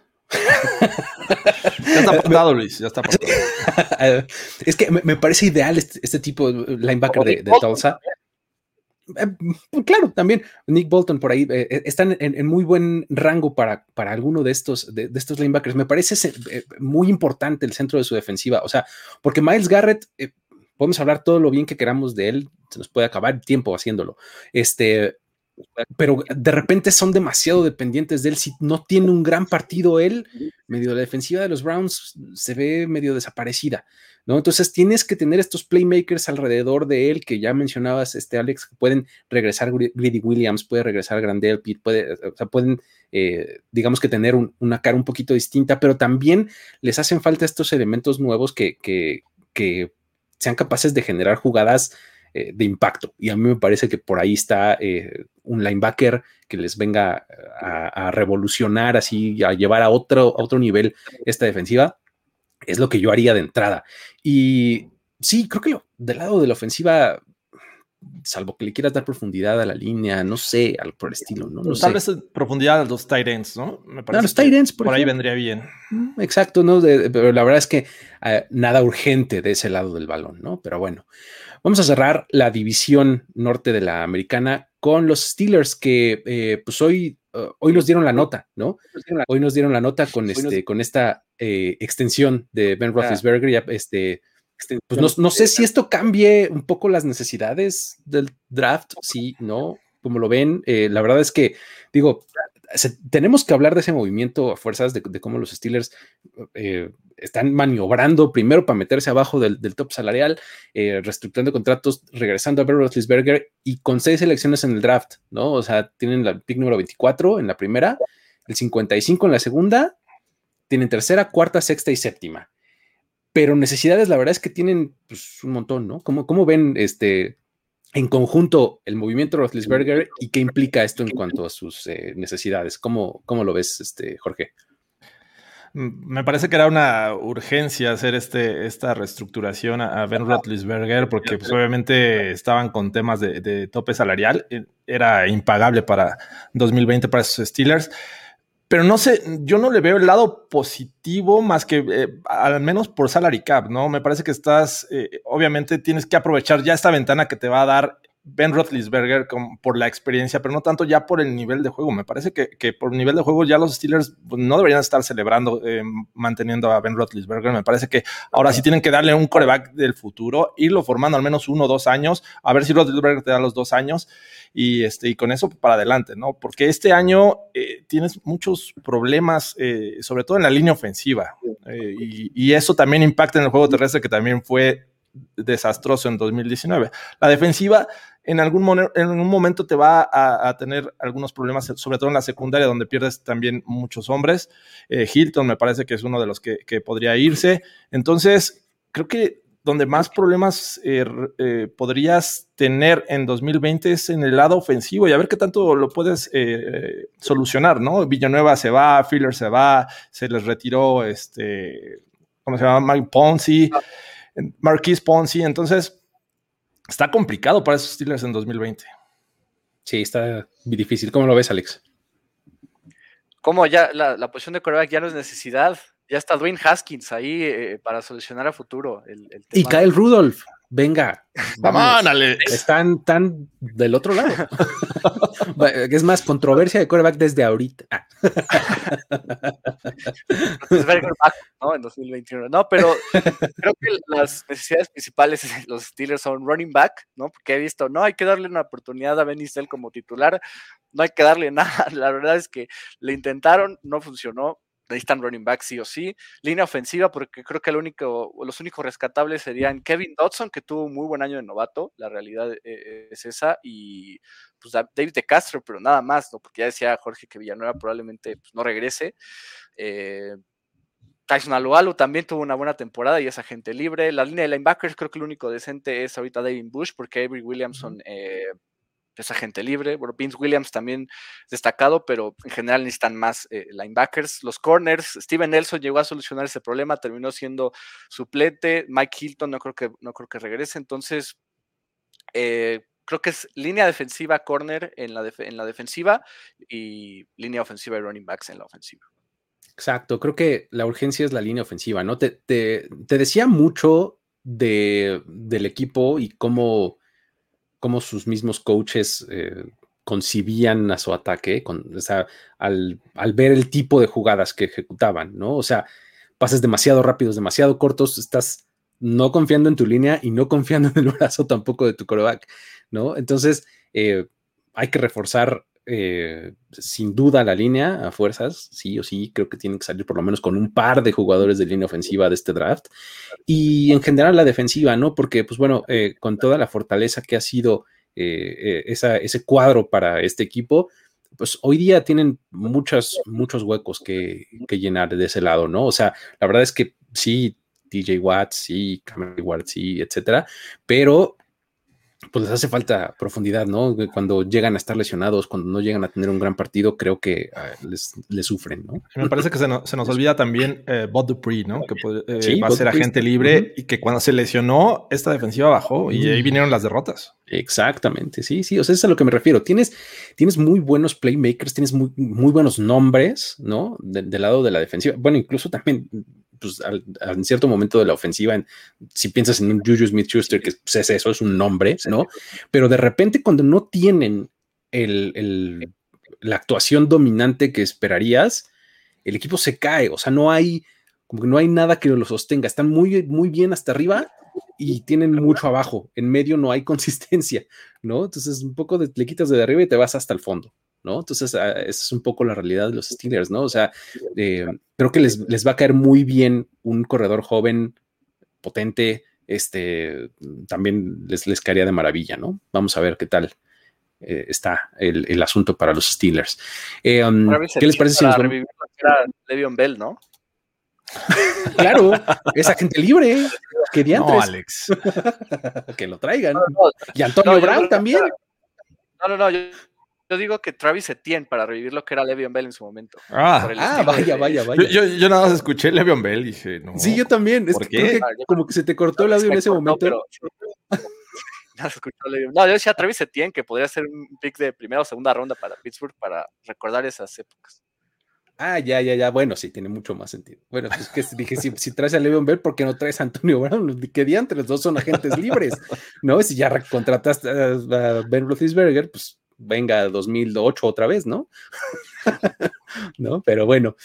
Ya está apuntado, Luis, ya está apuntado. Es que me parece ideal este tipo de linebacker de Tulsa. Claro, también Nick Bolton por ahí están en muy buen rango para alguno de estos linebackers. Me parece muy importante el centro de su defensiva, o sea, porque Myles Garrett, podemos hablar todo lo bien que queramos de él, se nos puede acabar el tiempo haciéndolo, pero de repente son demasiado dependientes de él. Si no tiene un gran partido él, medio la defensiva de los Browns se ve medio desaparecida, ¿no? Entonces tienes que tener estos playmakers alrededor de él, que ya mencionabas, Alex, que pueden regresar Greedy Williams, puede regresar Grandel Pitt, pueden, digamos que tener una cara un poquito distinta, pero también les hacen falta estos elementos nuevos que sean capaces de generar jugadas de impacto, y a mí me parece que por ahí está un linebacker que les venga a revolucionar, así, a llevar a otro nivel esta defensiva. Es lo que yo haría de entrada. Y sí, creo que del lado de la ofensiva, salvo que le quieras dar profundidad a la línea, no sé, algo por el estilo, ¿no? Tal vez profundidad a los tight ends, ¿no? Me parece los tight ends, por ahí vendría bien. Exacto, ¿no? Pero la verdad es que nada urgente de ese lado del balón, ¿no? Pero bueno, vamos a cerrar la división norte de la americana con los Steelers, que pues hoy nos dieron la nota, ¿no? Hoy nos dieron la nota con esta extensión de Ben Roethlisberger. Ya, pues no sé si esto cambie un poco las necesidades del draft, sí, ¿no? Como lo ven, la verdad es que, digo, tenemos que hablar de ese movimiento a fuerzas, de cómo los Steelers están maniobrando primero para meterse abajo del top salarial, reestructurando contratos, regresando a Ben Roethlisberger y con 6 selecciones en el draft, ¿no? O sea, tienen el pick número 24 en la primera, el 55 en la segunda, tienen tercera, cuarta, sexta y séptima. Pero necesidades, la verdad es que tienen pues, un montón, ¿no? ¿Cómo ven en conjunto el movimiento Roethlisberger y qué implica esto en cuanto a sus necesidades? ¿Cómo lo ves, Jorge? Me parece que era una urgencia hacer esta reestructuración a Ben Roethlisberger, porque pues, obviamente estaban con temas de tope salarial. Era impagable para 2020 para esos Steelers. Pero no sé, yo no le veo el lado positivo más que al menos por salary cap, ¿no? Me parece que obviamente tienes que aprovechar ya esta ventana que te va a dar Ben Roethlisberger por la experiencia, pero no tanto ya por el nivel de juego. Me parece que por nivel de juego ya los Steelers no deberían estar celebrando manteniendo a Ben Roethlisberger. Me parece que ahora sí tienen que darle un quarterback del futuro, irlo formando al menos 1 o 2 años, a ver si Roethlisberger te da los 2 años y con eso para adelante, ¿no? Porque este año tienes muchos problemas, sobre todo en la línea ofensiva, y eso también impacta en el juego terrestre, que también fue desastroso en 2019. La defensiva en algún momento te va a tener algunos problemas, sobre todo en la secundaria, donde pierdes también muchos hombres. Hilton me parece que es uno de los que podría irse. Entonces, creo que donde más problemas podrías tener en 2020 es en el lado ofensivo, y a ver qué tanto lo puedes solucionar, ¿no? Villanueva se va, Filler se va, se les retiró ¿cómo se llama? Mike Ponzi, Marquise Ponzi. Entonces está complicado para esos Steelers en 2020. Sí, está muy difícil. ¿Cómo lo ves, Alex? Como ya la posición de quarterback ya no es necesidad. Ya está Dwayne Haskins ahí para solucionar a futuro el tema. Y Kyle Rudolph, venga, vamos, Alex. Están tan del otro lado. Es más, controversia de quarterback desde ahorita. ¿no? En 2021. No, pero creo que las necesidades principales de los Steelers son running back, ¿no? Porque he visto, no hay que darle una oportunidad a Benny Snell como titular, no hay que darle nada. La verdad es que le intentaron, no funcionó. Necesitan running back sí o sí. Línea ofensiva, porque creo que los únicos rescatables serían Kevin Dodson, que tuvo un muy buen año de novato, la realidad es esa, y pues David de Castro, pero nada más, ¿no? Porque ya decía Jorge que Villanueva probablemente pues, no regrese. Tyson Alualu también tuvo una buena temporada y es agente libre. La línea de linebackers, creo que el único decente es ahorita David Bush, porque Avery Williamson es agente libre. Bueno, Vince Williams también destacado, pero en general necesitan más linebackers. Los corners, Steven Nelson llegó a solucionar ese problema, terminó siendo suplente. Mike Hilton no creo que regrese. Entonces, creo que es línea defensiva, corner en la defensiva y línea ofensiva y running backs en la ofensiva. Exacto, creo que la urgencia es la línea ofensiva, ¿no? Te decía mucho del equipo y cómo cómo sus mismos coaches concibían a su ataque, o sea, al ver el tipo de jugadas que ejecutaban, ¿no? O sea, pases demasiado rápidos, demasiado cortos, estás no confiando en tu línea y no confiando en el brazo tampoco de tu quarterback, ¿no? Entonces, hay que reforzar sin duda la línea a fuerzas, sí o sí, creo que tienen que salir por lo menos con un par de jugadores de línea ofensiva de este draft, y en general la defensiva, ¿no? Porque, pues bueno, con toda la fortaleza que ha sido ese cuadro para este equipo, pues hoy día tienen muchos huecos que llenar de ese lado, ¿no? O sea, la verdad es que sí, TJ Watt, sí, Cameron Ward, sí, etcétera, pero pues les hace falta profundidad, ¿no? Cuando llegan a estar lesionados, cuando no llegan a tener un gran partido, creo que les sufren, ¿no? Me parece que se nos olvida también Bud Dupree, ¿no? Que sí, va a ser agente libre, y que cuando se lesionó, esta defensiva bajó y ahí vinieron las derrotas. Exactamente, sí, o sea, es a lo que me refiero. Tienes muy buenos playmakers, tienes muy buenos nombres, ¿no? Del lado de la defensiva. Bueno, incluso también, pues, en cierto momento de la ofensiva, si piensas en un Juju Smith-Schuster, que pues, es eso, es un nombre, ¿no? Pero de repente cuando no tienen la actuación dominante que esperarías, el equipo se cae, o sea, no hay nada que lo sostenga. Están muy bien hasta arriba y tienen mucho abajo. En medio no hay consistencia, ¿no? Entonces, un poco le quitas de arriba y te vas hasta el fondo, ¿no? Entonces, esa es un poco la realidad de los Steelers, ¿no? O sea, creo que les va a caer muy bien un corredor joven, potente, también les caería de maravilla, ¿no? Vamos a ver qué tal está el asunto para los Steelers. ¿Qué les parece si nos revivir a Le'Veon Bell, no? Claro, es agente libre. ¿Qué diantres? No, Alex. Que lo traigan. Y Antonio Brown también. Yo digo que Travis Etienne para revivir lo que era Le'Veon Bell en su momento. Vaya. Yo nada más escuché Le'Veon Bell y dije, no. Sí, yo también. ¿Por qué? Como que se te cortó el audio en ese momento. No, yo decía Travis Etienne, que podría ser un pick de primera o segunda ronda para Pittsburgh para recordar esas épocas. Ya. Bueno, sí, tiene mucho más sentido. Bueno, pues que dije, si traes a Le'Veon Bell, ¿por qué no traes a Antonio Brown? ¿Qué diantres? Los dos son agentes libres, ¿no? Si ya contrataste a Ben Roethlisberger, pues venga 2008 otra vez, ¿no? ¿No? Pero bueno,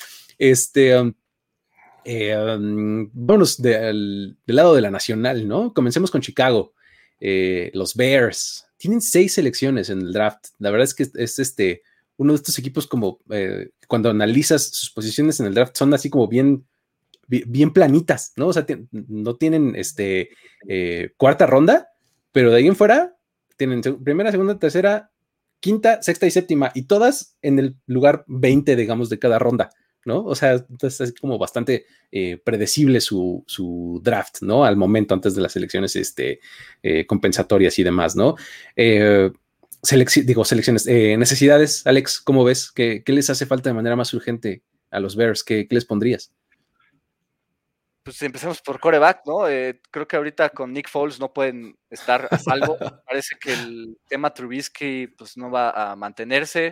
vámonos del lado de la nacional, ¿no? Comencemos con Chicago. Los Bears tienen 6 selecciones en el draft. La verdad es que es uno de estos equipos como cuando analizas sus posiciones en el draft son así como bien planitas, ¿no? O sea, no tienen cuarta ronda, pero de ahí en fuera tienen primera, segunda, tercera, quinta, sexta y séptima, y todas en el lugar 20, digamos, de cada ronda, ¿no? O sea, entonces es como bastante predecible su draft, ¿no? Al momento, antes de las elecciones compensatorias y demás, ¿no? Selecciones, necesidades, Alex, ¿cómo ves? ¿Qué les hace falta de manera más urgente a los Bears? ¿Qué les pondrías? Pues empecemos por quarterback, ¿no? Creo que ahorita con Nick Foles no pueden estar a salvo. Parece que el tema Trubisky pues no va a mantenerse.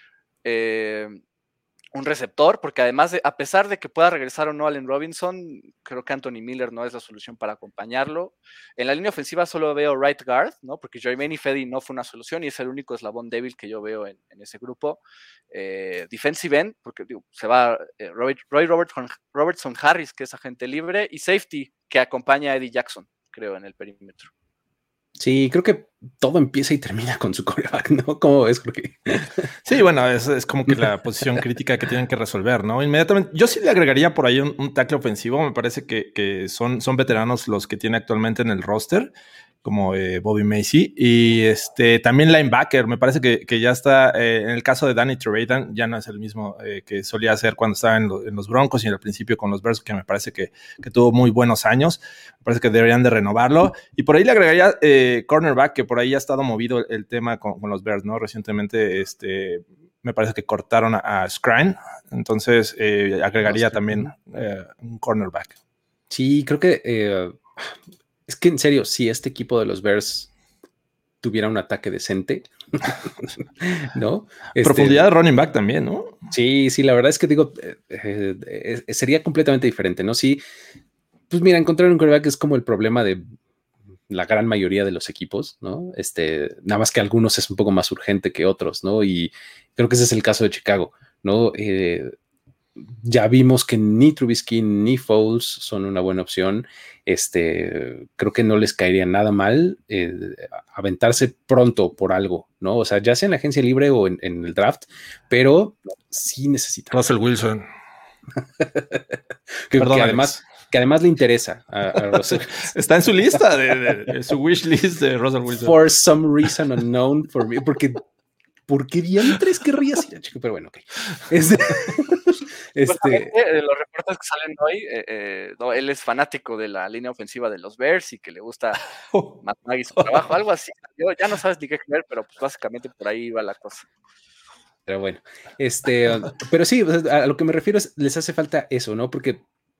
Un receptor, porque además, a pesar de que pueda regresar o no Allen Robinson, creo que Anthony Miller no es la solución para acompañarlo. En la línea ofensiva solo veo right guard, ¿no? Porque Jermaine Ifedi no fue una solución y es el único eslabón débil que yo veo en ese grupo. Defensive end, porque se va Robertson Harris, que es agente libre, y safety, que acompaña a Eddie Jackson, creo, en el perímetro. Sí, creo que todo empieza y termina con su quarterback, ¿no? ¿Cómo ves? Porque... Sí, bueno, es como que la posición crítica que tienen que resolver, ¿no? Inmediatamente, yo sí le agregaría por ahí un tackle ofensivo. Me parece que son veteranos los que tiene actualmente en el roster, como Bobby Macy, y también linebacker. Me parece que ya está, en el caso de Danny Trevathan, ya no es el mismo que solía hacer cuando estaba en los Broncos y al principio con los Bears, que me parece que tuvo muy buenos años. Me parece que deberían de renovarlo. Y por ahí le agregaría cornerback, que por ahí ya ha estado movido el tema con los Bears, ¿no? Recientemente me parece que cortaron a Skrine, entonces agregaría también un cornerback. Sí, creo que es que en serio, si este equipo de los Bears tuviera un ataque decente, ¿no? Profundidad de running back también, ¿no? Sí, la verdad es que digo, sería completamente diferente, ¿no? Sí, pues mira, encontrar un quarterback es como el problema de la gran mayoría de los equipos, ¿no? Nada más que algunos es un poco más urgente que otros, ¿no? Y creo que ese es el caso de Chicago, ¿no? Ya vimos que ni Trubisky ni Foles son una buena opción. Creo que no les caería nada mal aventarse pronto por algo, ¿no? O sea, ya sea en la agencia libre o en el draft, pero sí necesitan. Russell Wilson. que además le interesa a Russell. Está en su lista, de su wish list de Russell Wilson. For some reason unknown for me, porque diantres querrías ir a Chico, pero bueno, ok. Los reportes que salen hoy, él es fanático de la línea ofensiva de los Bears y que le gusta Matt Nagy su trabajo, algo así. Yo ya no sabes ni qué creer, pero pues básicamente por ahí va la cosa. Pero bueno, pero sí, a lo que me refiero es, les hace falta eso, ¿no? Porque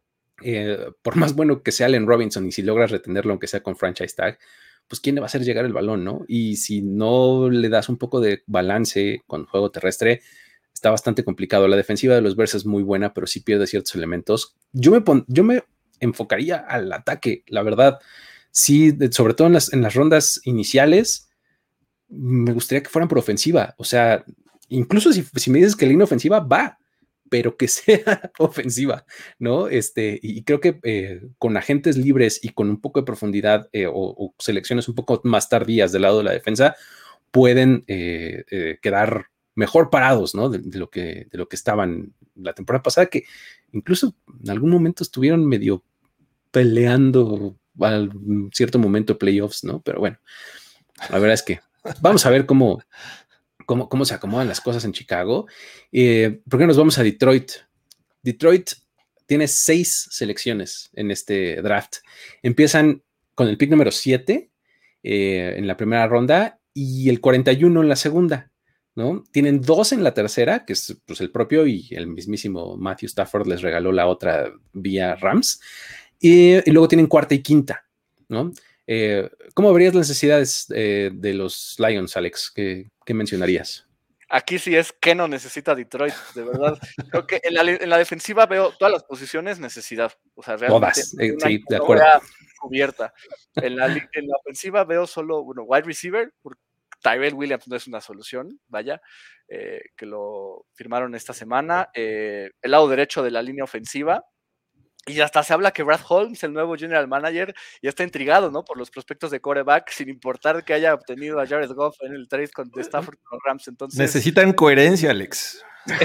por más bueno que sea Allen Robinson y si logras retenerlo, aunque sea con franchise tag, pues quién le va a hacer llegar el balón, ¿no? Y si no le das un poco de balance con juego terrestre, está bastante complicado. La defensiva de los Bears es muy buena, pero sí pierde ciertos elementos. Yo me enfocaría al ataque, la verdad. Sí, sobre todo en las rondas iniciales, me gustaría que fueran por ofensiva. O sea, incluso si me dices que la línea ofensiva va, pero que sea ofensiva, ¿no? Y creo que con agentes libres y con un poco de profundidad o selecciones un poco más tardías del lado de la defensa, pueden quedar mejor parados, ¿no? De lo que estaban la temporada pasada, que incluso en algún momento estuvieron medio peleando a cierto momento playoffs, ¿no? Pero bueno, la verdad es que vamos a ver cómo se acomodan las cosas en Chicago. ¿Por qué nos vamos a Detroit? Detroit tiene 6 selecciones en este draft. Empiezan con el pick número 7 en la primera ronda y el 41 en la segunda, ¿no? Tienen 2 en la tercera, que es pues, el propio y el mismísimo Matthew Stafford les regaló la otra vía Rams. Y luego tienen cuarta y quinta, ¿no? ¿Cómo verías las necesidades de los Lions, Alex? ¿Qué mencionarías? Aquí sí es que no necesita Detroit, de verdad. Creo que en la defensiva veo todas las posiciones necesidad. O sea, realmente todas, sí, de acuerdo. Cubierta. En la ofensiva veo solo wide receiver, porque Tyrell Williams no es una solución, vaya, que lo firmaron esta semana. El lado derecho de la línea ofensiva. Y hasta se habla que Brad Holmes, el nuevo general manager, ya está intrigado, ¿no? Por los prospectos de quarterback, sin importar que haya obtenido a Jared Goff en el trade de Stafford con los Rams. Entonces, necesitan coherencia, Alex.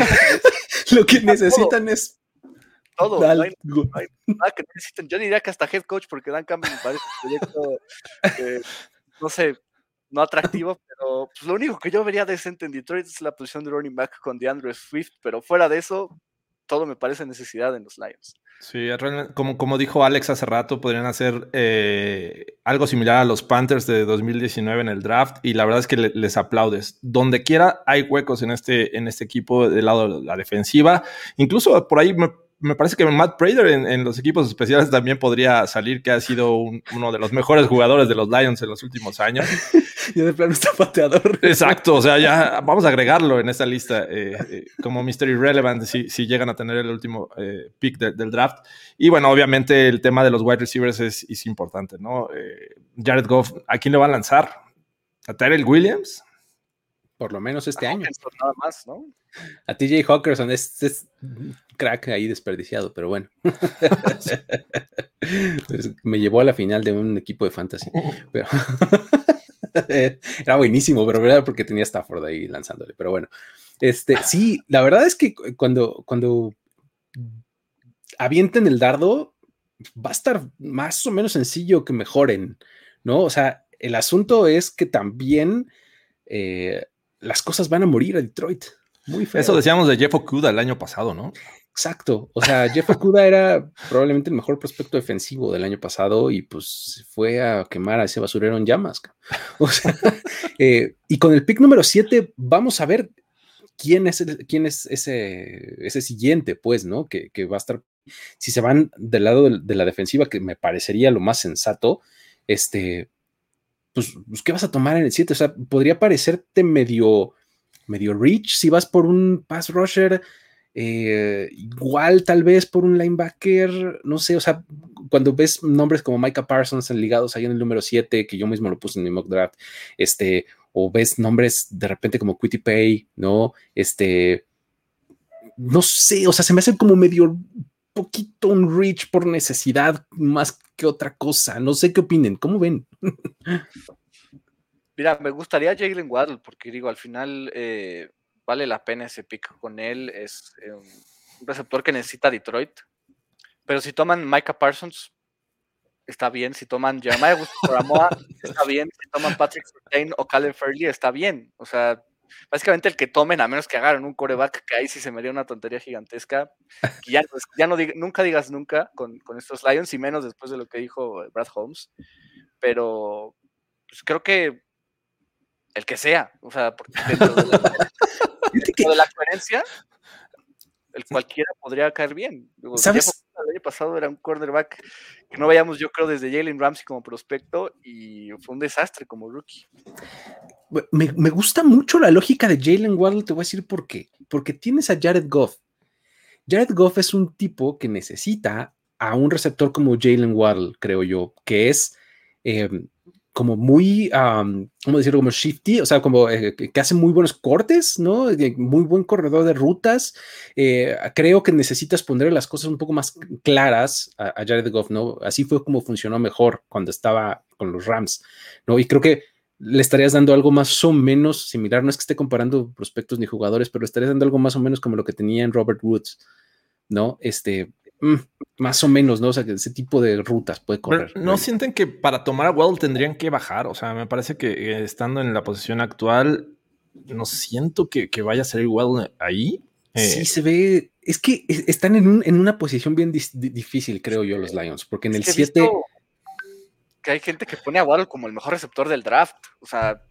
Lo que necesitan es todo. No hay nada que necesiten. Yo diría que hasta head coach, porque Dan Campbell me parece un proyecto, no sé, no atractivo, pero pues, lo único que yo vería decente en Detroit es la posición de running back con DeAndre Swift, pero fuera de eso, todo me parece necesidad en los Lions. Sí, como dijo Alex hace rato, podrían hacer algo similar a los Panthers de 2019 en el draft, y la verdad es que les aplaudes. Donde quiera hay huecos en este equipo del lado de la defensiva. Incluso por ahí me parece que Matt Prater en los equipos especiales también podría salir, que ha sido uno de los mejores jugadores de los Lions en los últimos años. Ya de plano está pateador. Exacto, o sea, ya vamos a agregarlo en esta lista como Mr. Irrelevant si llegan a tener el último pick del draft. Y bueno, obviamente el tema de los wide receivers es importante, ¿no? Jared Goff, ¿a quién le va a lanzar? ¿A Tyrell Williams? Por lo menos este año. Nada más, ¿no? A TJ Hawkinson es crack ahí desperdiciado, pero bueno. Pues me llevó a la final de un equipo de fantasy. Pero era buenísimo, pero verdad porque tenía Stafford ahí lanzándole. Pero bueno, sí, la verdad es que cuando avienten el dardo, va a estar más o menos sencillo que mejoren, ¿no? O sea, el asunto es que también las cosas van a morir a Detroit. Muy feo. Eso decíamos de Jeff Okudah el año pasado, ¿no? Exacto. O sea, Jeff Okudah era probablemente el mejor prospecto defensivo del año pasado y pues fue a quemar a ese basurero en llamas. O sea, y con el pick número 7 vamos a ver quién es ese siguiente, pues, ¿no? Que va a estar, si se van del lado de la defensiva, que me parecería lo más sensato, pues, ¿qué vas a tomar en el 7? O sea, podría parecerte medio reach si vas por un pass rusher, igual tal vez por un linebacker, no sé, o sea, cuando ves nombres como Micah Parsons ligados ahí en el número 7, que yo mismo lo puse en mi mock draft, o ves nombres de repente como Quitty Pay, ¿no? No sé, o sea, se me hace como medio poquito un reach por necesidad más que otra cosa. No sé qué opinen, ¿cómo ven? Mira, me gustaría Jalen Waddle, porque digo, al final vale la pena ese pick con él. Es un receptor que necesita Detroit. Pero si toman Micah Parsons, está bien. Si toman Jeremiah Ramoa, está bien. Si toman Patrick Surtain o Caleb Farley, está bien. O sea, básicamente el que tomen, a menos que agarren un quarterback, que ahí sí se me haría una tontería gigantesca. Que ya no nunca digas nunca con estos Lions, y menos después de lo que dijo Brad Holmes. Pero pues, creo que el que sea, o sea, porque dentro de la coherencia, el cualquiera podría caer bien. ¿Sabes? El año pasado era un quarterback que no veíamos, yo creo, desde Jalen Ramsey como prospecto, y fue un desastre como rookie. Me gusta mucho la lógica de Jalen Waddle, te voy a decir por qué. Porque tienes a Jared Goff. Jared Goff es un tipo que necesita a un receptor como Jalen Waddle, creo yo, que es como muy, ¿cómo decirlo? Como shifty, o sea, como que hace muy buenos cortes, ¿no? Muy buen corredor de rutas. Creo que necesitas poner las cosas un poco más claras a Jared Goff, ¿no? Así fue como funcionó mejor cuando estaba con los Rams, ¿no? Y creo que le estarías dando algo más o menos similar, no es que esté comparando prospectos ni jugadores, pero le estarías dando algo más o menos como lo que tenía en Robert Woods, ¿no? Más o menos, ¿no? O sea, que ese tipo de rutas puede correr. Pero ¿no sienten que para tomar a Waddle tendrían que bajar? O sea, me parece que estando en la posición actual, no siento que vaya a salir Waddle ahí. Sí, se ve. Es que están en una posición bien difícil, creo yo, los Lions, porque en el 7. Que hay gente que pone a Waddle como el mejor receptor del draft. O sea.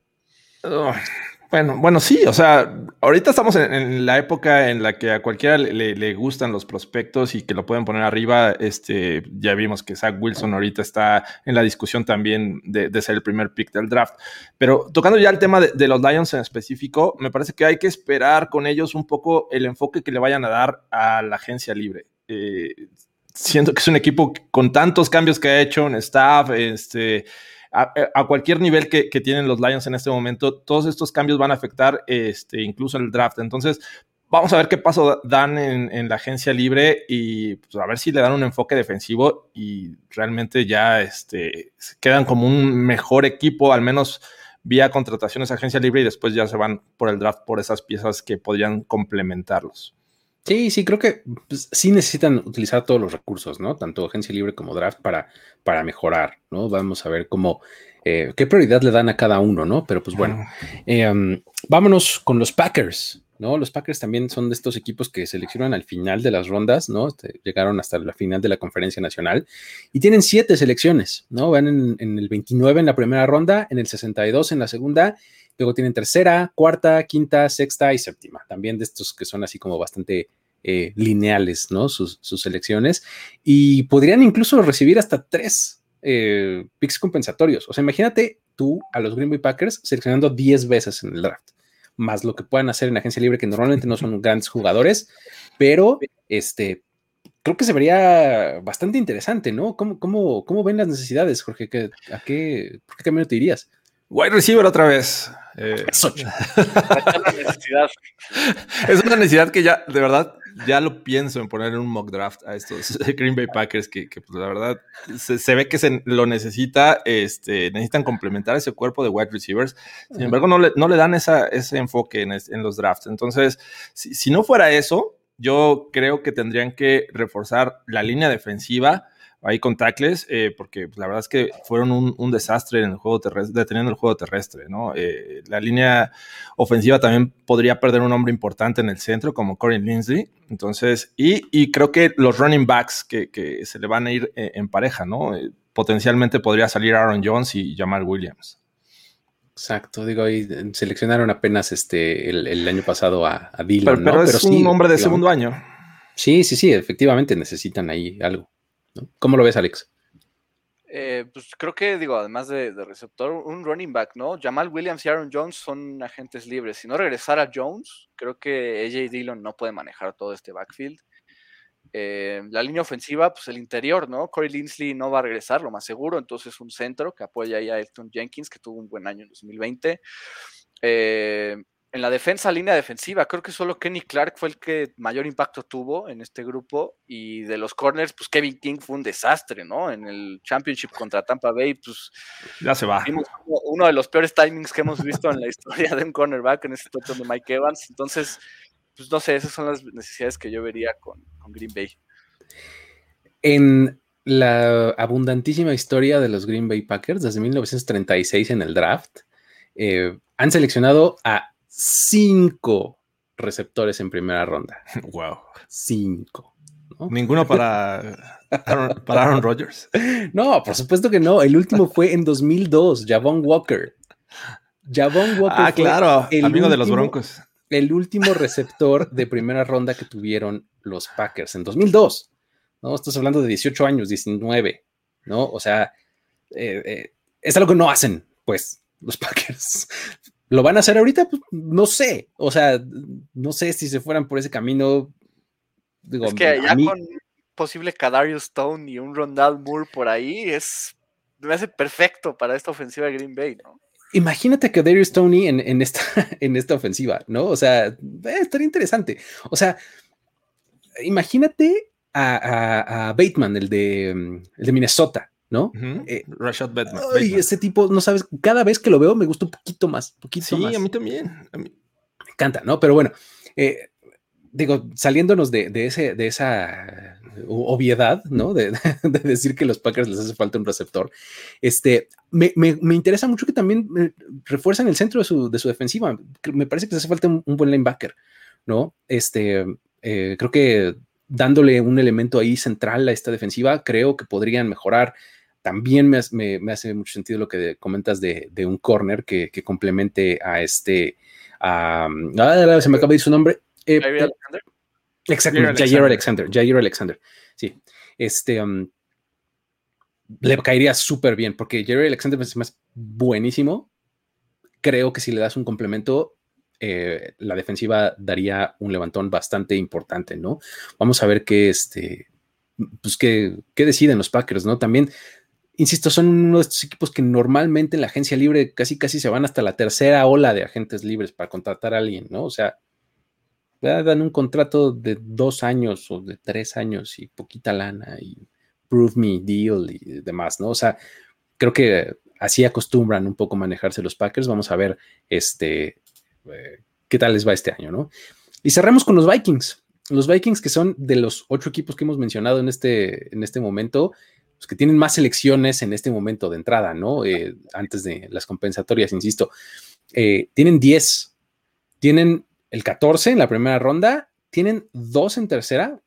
Bueno, sí, o sea, ahorita estamos en la época en la que a cualquiera le gustan los prospectos y que lo pueden poner arriba. Ya vimos que Zach Wilson ahorita está en la discusión también de ser el primer pick del draft. Pero tocando ya el tema de los Lions en específico, me parece que hay que esperar con ellos un poco el enfoque que le vayan a dar a la agencia libre. Siento que es un equipo con tantos cambios que ha hecho en staff, a cualquier nivel que tienen los Lions en este momento, todos estos cambios van a afectar incluso el draft. Entonces, vamos a ver qué paso dan en la agencia libre y pues, a ver si le dan un enfoque defensivo y realmente ya quedan como un mejor equipo, al menos vía contrataciones a agencia libre, y después ya se van por el draft por esas piezas que podrían complementarlos. Sí, creo que pues, sí necesitan utilizar todos los recursos, ¿no? Tanto agencia libre como draft para mejorar, ¿no? Vamos a ver cómo, qué prioridad le dan a cada uno, ¿no? Pero pues bueno, vámonos con los Packers, ¿no? Los Packers también son de estos equipos que seleccionan al final de las rondas, ¿no? Llegaron hasta la final de la Conferencia Nacional y tienen 7 selecciones, ¿no? Van en el 29 en la primera ronda, en el 62 en la segunda. Luego tienen tercera, cuarta, quinta, sexta y séptima. También de estos que son así como bastante lineales, ¿no? Sus selecciones. Y podrían incluso recibir hasta 3 picks compensatorios. O sea, imagínate tú a los Green Bay Packers seleccionando 10 veces en el draft, más lo que puedan hacer en agencia libre, que normalmente no son grandes jugadores, pero creo que se vería bastante interesante, ¿no? ¿Cómo ven las necesidades, Jorge? ¿Por qué camino te irías? Wide receiver otra vez. Eso. Es una necesidad que ya, de verdad, ya lo pienso en poner en un mock draft a estos Green Bay Packers que pues, la verdad se ve que lo necesita. Necesitan complementar ese cuerpo de wide receivers. Sin embargo, no le dan ese enfoque en los drafts. Entonces, si no fuera eso, yo creo que tendrían que reforzar la línea defensiva ahí con tackles, porque la verdad es que fueron un desastre en el juego terrestre, deteniendo el juego terrestre, ¿no? La línea ofensiva también podría perder un hombre importante en el centro, como Corey Linsley. Entonces, y creo que los running backs que se le van a ir en pareja, ¿no? Potencialmente podría salir Aaron Jones y Jamal Williams. Exacto, digo, ahí seleccionaron apenas el año pasado a Dillon, pero ¿no? Es un hombre de segundo año. Sí, efectivamente necesitan ahí algo, ¿no? ¿Cómo lo ves, Alex? Pues creo que, además de receptor, un running back, ¿no? Jamal Williams y Aaron Jones son agentes libres. Si no regresara Jones, creo que AJ Dillon no puede manejar todo este backfield. La línea ofensiva, pues el interior, ¿no? Corey Linsley no va a regresar, lo más seguro, entonces un centro que apoya ahí a Elgton Jenkins, que tuvo un buen año en 2020. En la defensa, línea defensiva, creo que solo Kenny Clark fue el que mayor impacto tuvo en este grupo, y de los corners, pues Kevin King fue un desastre, ¿no? En el Championship contra Tampa Bay, pues ya se va. Vimos uno de los peores timings que hemos visto en la historia de un cornerback en ese touchdown de Mike Evans. Entonces, pues no sé, esas son las necesidades que yo vería con Green Bay. En la abundantísima historia de los Green Bay Packers, desde 1936 en el draft, han seleccionado a 5 receptores en primera ronda. Wow. 5. ¿no? Ninguno para Aaron Rodgers. No, por supuesto que no. El último fue en 2002, Javon Walker. Javon Walker fue claro, amigo de los Broncos. El último receptor de primera ronda que tuvieron los Packers en 2002. ¿no? Estás hablando de 18 años, 19, ¿no? O sea, es algo que no hacen, pues, los Packers. ¿Lo van a hacer ahorita? Pues no sé. O sea, no sé si se fueran por ese camino. Digo, es que ya con posible Kadarius Stone y un Rondale Moore por ahí, me hace perfecto para esta ofensiva de Green Bay, ¿no? Imagínate que Kadarius Toney en esta ofensiva, ¿no? O sea, estaría interesante. O sea, imagínate a Bateman, el de Minnesota, ¿no? Rashad Bateman. Y ese tipo, no sabes, cada vez que lo veo me gusta un poquito más. Sí, a mí también. Me encanta, ¿no? Pero bueno, digo, saliéndonos de esa obviedad, ¿no? De decir que a los Packers les hace falta un receptor. Me interesa mucho que también refuerzan el centro de su defensiva. Me parece que les hace falta un buen linebacker, ¿no? Creo que dándole un elemento ahí central a esta defensiva, creo que podrían mejorar. También me hace mucho sentido lo que comentas de un corner que complemente a se me acaba de ir su nombre. Exactamente, Jair Alexander. Sí. Le caería súper bien porque Jair Alexander es más buenísimo. Creo que si le das un complemento, la defensiva daría un levantón bastante importante, ¿no? Vamos a ver qué deciden los Packers, ¿no? También, insisto, son uno de estos equipos que normalmente en la agencia libre casi se van hasta la tercera ola de agentes libres para contratar a alguien, ¿no? O sea, dan un contrato de 2 años o de 3 años y poquita lana y prove me deal y demás, ¿no? O sea, creo que así acostumbran un poco manejarse los Packers. Vamos a ver qué tal les va este año, ¿no? Y cerramos con los Vikings. Los Vikings, que son de los 8 equipos que hemos mencionado en este momento, pues que tienen más selecciones en este momento de entrada, ¿no? Antes de las compensatorias, insisto. Tienen 10. Tienen el 14 en la primera ronda. Tienen 2 en tercera.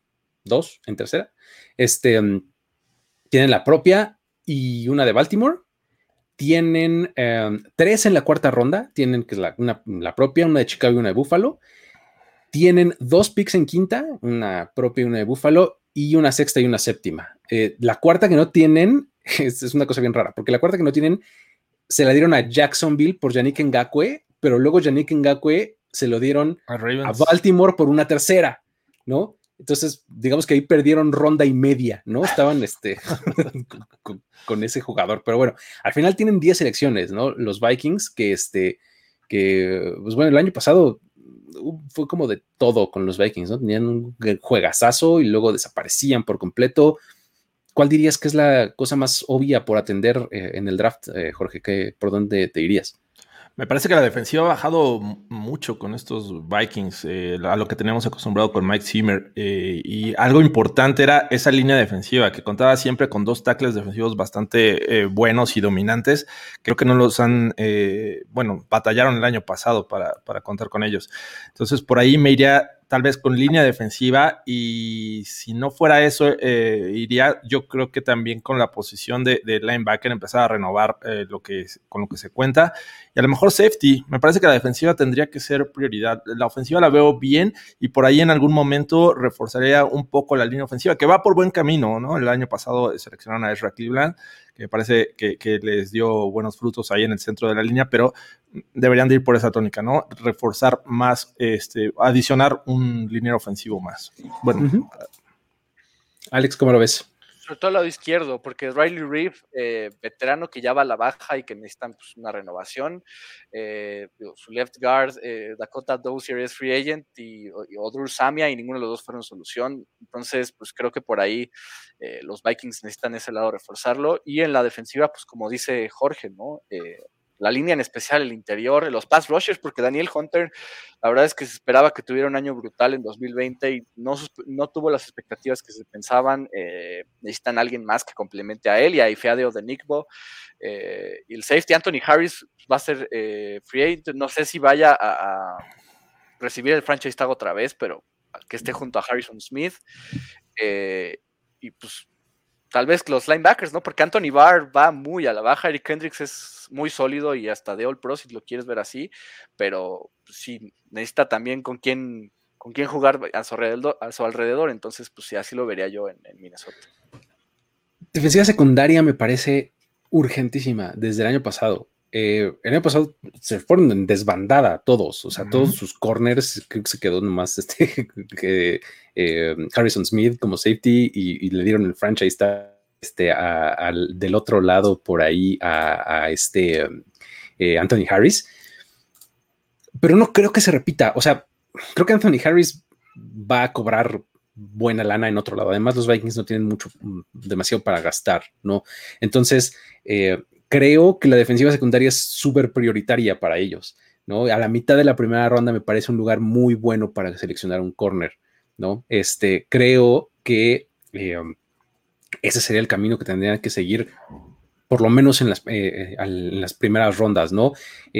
Tienen la propia y una de Baltimore. Tienen 3 en la cuarta ronda. Tienen que es la propia, una de Chicago y una de Buffalo. Tienen 2 picks en quinta, una propia y una de Buffalo, y una sexta y una séptima. La cuarta que no tienen, es una cosa bien rara, porque la cuarta que no tienen se la dieron a Jacksonville por Yannick Ngakoue, pero luego Yannick Ngakoue se lo dieron a Baltimore por una tercera, ¿no? Entonces, digamos que ahí perdieron ronda y media, ¿no? Estaban con ese jugador. Pero bueno, al final tienen 10 selecciones, ¿no? Los Vikings, pues bueno, el año pasado fue como de todo con los Vikings, ¿no? Tenían un juegazazo y luego desaparecían por completo. ¿Cuál dirías que es la cosa más obvia por atender en el draft, Jorge? ¿Por dónde te irías? Me parece que la defensiva ha bajado mucho con estos Vikings, a lo que teníamos acostumbrado con Mike Zimmer. Y algo importante era esa línea defensiva, que contaba siempre con 2 tackles defensivos bastante buenos y dominantes. Creo que no los han, batallaron el año pasado para contar con ellos. Entonces, por ahí me iría tal vez con línea defensiva, y si no fuera eso, iría yo creo que también con la posición de linebacker, empezar a renovar con lo que se cuenta, y a lo mejor safety. Me parece que la defensiva tendría que ser prioridad. La ofensiva la veo bien, y por ahí en algún momento reforzaría un poco la línea ofensiva, que va por buen camino, ¿no? El año pasado seleccionaron a Ezra Cleveland, que me parece que les dio buenos frutos ahí en el centro de la línea, pero deberían de ir por esa tónica, ¿no? Reforzar más, adicionar un liniero ofensivo más. Bueno. Alex, ¿cómo lo ves? Sobre todo al lado izquierdo, porque Riley Reeve, veterano que ya va a la baja y que necesitan pues, una renovación. Su left guard, Dakota Dozier es free agent y Odur Samia, y ninguno de los dos fueron solución. Entonces, pues creo que por ahí los Vikings necesitan ese lado reforzarlo. Y en la defensiva, pues como dice Jorge, ¿no? La línea en especial, el interior, los pass rushers, porque Daniel Hunter, la verdad es que se esperaba que tuviera un año brutal en 2020 y no tuvo las expectativas que se pensaban. Necesitan a alguien más que complemente a él y a Ifeadi de Nickbo. Y el safety Anthony Harris va a ser free agent. No sé si vaya a recibir el franchise tag otra vez, pero que esté junto a Harrison Smith. Y pues tal vez los linebackers, ¿no? Porque Anthony Barr va muy a la baja, Eric Kendricks es muy sólido y hasta de All Pro si lo quieres ver así, pero sí necesita también con quién jugar a su alrededor, entonces pues sí, así lo vería yo en Minnesota. Defensiva secundaria me parece urgentísima desde el año pasado. El año pasado se fueron en desbandada todos, o sea, todos sus corners, creo que se quedó nomás Harrison Smith como safety y le dieron el franchise del otro lado por ahí a Anthony Harris, pero no creo que se repita. O sea, creo que Anthony Harris va a cobrar buena lana en otro lado. Además, los Vikings no tienen demasiado para gastar, ¿no? Entonces, creo que la defensiva secundaria es súper prioritaria para ellos, ¿no? A la mitad de la primera ronda me parece un lugar muy bueno para seleccionar un corner, ¿no? Creo que ese sería el camino que tendrían que seguir, por lo menos en las primeras rondas, ¿no?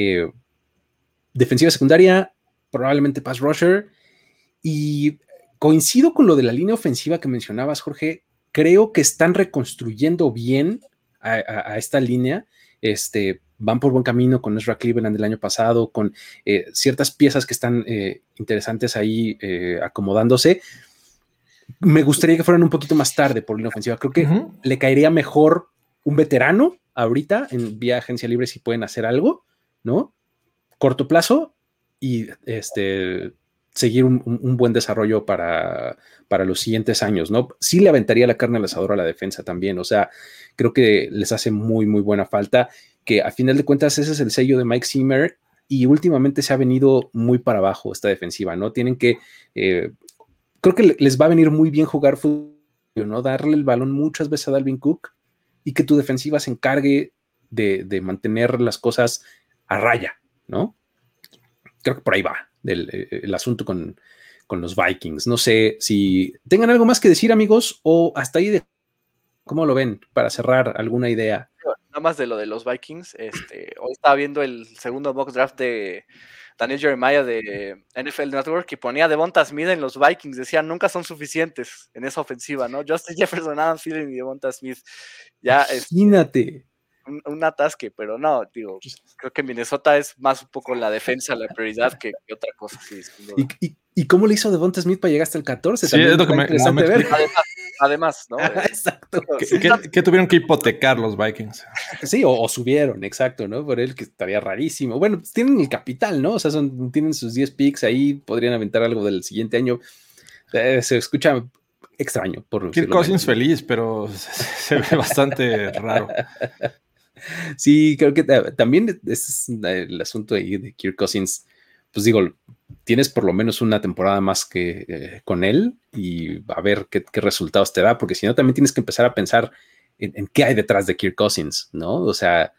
Defensiva secundaria, probablemente pass rusher, y coincido con lo de la línea ofensiva que mencionabas, Jorge. Creo que están reconstruyendo bien a esta línea. Van por buen camino con Ezra Cleveland del año pasado, con ciertas piezas que están interesantes ahí acomodándose. Me gustaría que fueran un poquito más tarde por línea ofensiva. Creo que le caería mejor un veterano ahorita en vía agencia libre si pueden hacer algo, ¿no? Corto plazo y seguir un buen desarrollo para los siguientes años, ¿no? Sí le aventaría la carne al asador a la defensa también, o sea, creo que les hace muy, muy buena falta, que a final de cuentas ese es el sello de Mike Zimmer y últimamente se ha venido muy para abajo esta defensiva, ¿no? Tienen que, creo que les va a venir muy bien jugar fútbol, ¿no? Darle el balón muchas veces a Dalvin Cook y que tu defensiva se encargue de mantener las cosas a raya, ¿no? Creo que por ahí va el asunto con los Vikings. No sé si tengan algo más que decir, amigos, o hasta ahí ¿cómo lo ven? Para cerrar, ¿alguna idea? Nada más de lo de los Vikings. Hoy estaba viendo el segundo mock draft de Daniel Jeremiah de NFL Network y ponía a Devonta Smith en los Vikings. Decía, nunca son suficientes en esa ofensiva, ¿no? Justin Jefferson, Adam Thielen y Devonta Smith. Ya, imagínate. Un atasque, pero no, digo, creo que Minnesota es más un poco la defensa, la prioridad que otra cosa. Sí, ¿Y cómo le hizo Devonta Smith para llegar hasta el 14? Sí, es lo que interesante ver. Además, ¿no? Exacto. ¿Qué tuvieron que hipotecar los Vikings? Sí, o subieron, exacto, ¿no? Por él que estaría rarísimo. Bueno, pues tienen el capital, ¿no? O sea, tienen sus 10 picks ahí, podrían aventar algo del siguiente año. Se escucha extraño. Kirk Cousins feliz, pero se ve bastante raro. Sí, creo que también es el asunto ahí de Kirk Cousins. Pues digo, tienes por lo menos una temporada más que con él y a ver qué resultados te da, porque si no también tienes que empezar a pensar en qué hay detrás de Kirk Cousins, ¿no? O sea...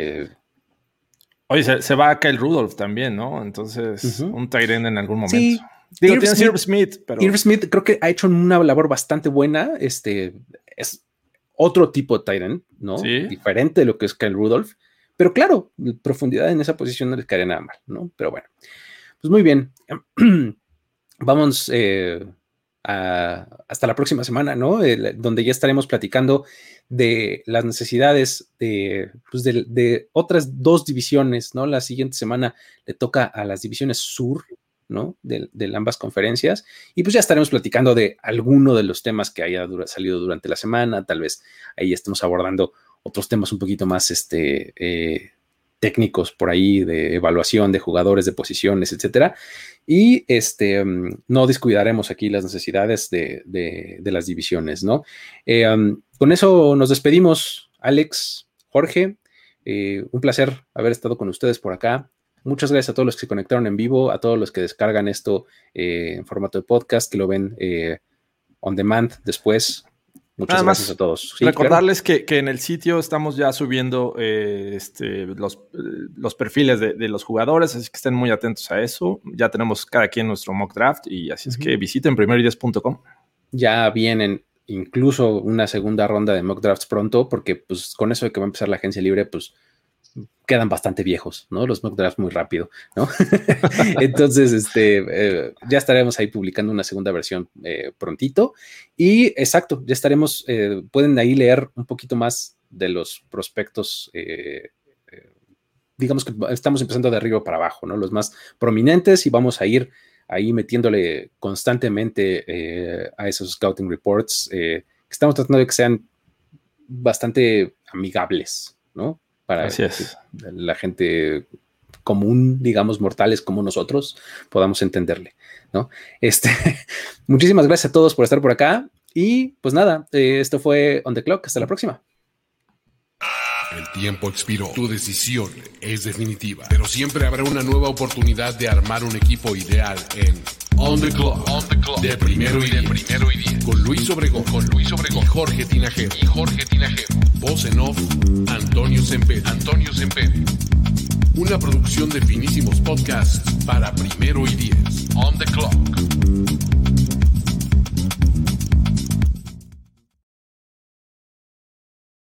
Oye, se va a Kyle Rudolph también, ¿no? Entonces, un tight end en algún momento. Sí. Digo, tienes Irv Smith, pero... Irv Smith creo que ha hecho una labor bastante buena. Es otro tipo de tight end, ¿no? ¿Sí? Diferente de lo que es Kyle Rudolph. Pero claro, profundidad en esa posición no les caería nada mal, ¿no? Pero bueno, pues muy bien. Vamos hasta la próxima semana, ¿no? Donde ya estaremos platicando de las necesidades de otras dos divisiones, ¿no? La siguiente semana le toca a las divisiones sur, ¿no? De ambas conferencias, y pues ya estaremos platicando de alguno de los temas que haya salido durante la semana. Tal vez ahí estemos abordando otros temas un poquito más técnicos por ahí de evaluación de jugadores, de posiciones, etcétera. Y no descuidaremos aquí las necesidades de las divisiones, ¿no? Con eso nos despedimos, Alex, Jorge. Un placer haber estado con ustedes por acá. Muchas gracias a todos los que se conectaron en vivo, a todos los que descargan esto en formato de podcast, que lo ven on demand después. Muchas gracias a todos. Sí, recordarles claro. que en el sitio estamos ya subiendo los perfiles de los jugadores, así que estén muy atentos a eso. Ya tenemos cada quien nuestro mock draft y así es que visiten primeroydiez.com. Ya vienen incluso una segunda ronda de mock drafts pronto, porque pues con eso de que va a empezar la agencia libre, pues quedan bastante viejos, ¿no? Los mock drafts muy rápido, ¿no? Entonces, ya estaremos ahí publicando una segunda versión prontito. Y exacto, ya estaremos, pueden ahí leer un poquito más de los prospectos, digamos que estamos empezando de arriba para abajo, ¿no? Los más prominentes y vamos a ir ahí metiéndole constantemente a esos scouting reports que estamos tratando de que sean bastante amigables, ¿no? Para que la gente común, digamos, mortales como nosotros, podamos entenderle, ¿no? Muchísimas gracias a todos por estar por acá y pues nada, esto fue On The Clock, hasta la próxima. El tiempo expiró, tu decisión es definitiva, pero siempre habrá una nueva oportunidad de armar un equipo ideal en On The Clock, de primero y diez, con Luis Obregón, y Jorge Tinajero, voz en off, Antonio Semperi. Una producción de Finísimos Podcasts para Primero y 10. On The Clock.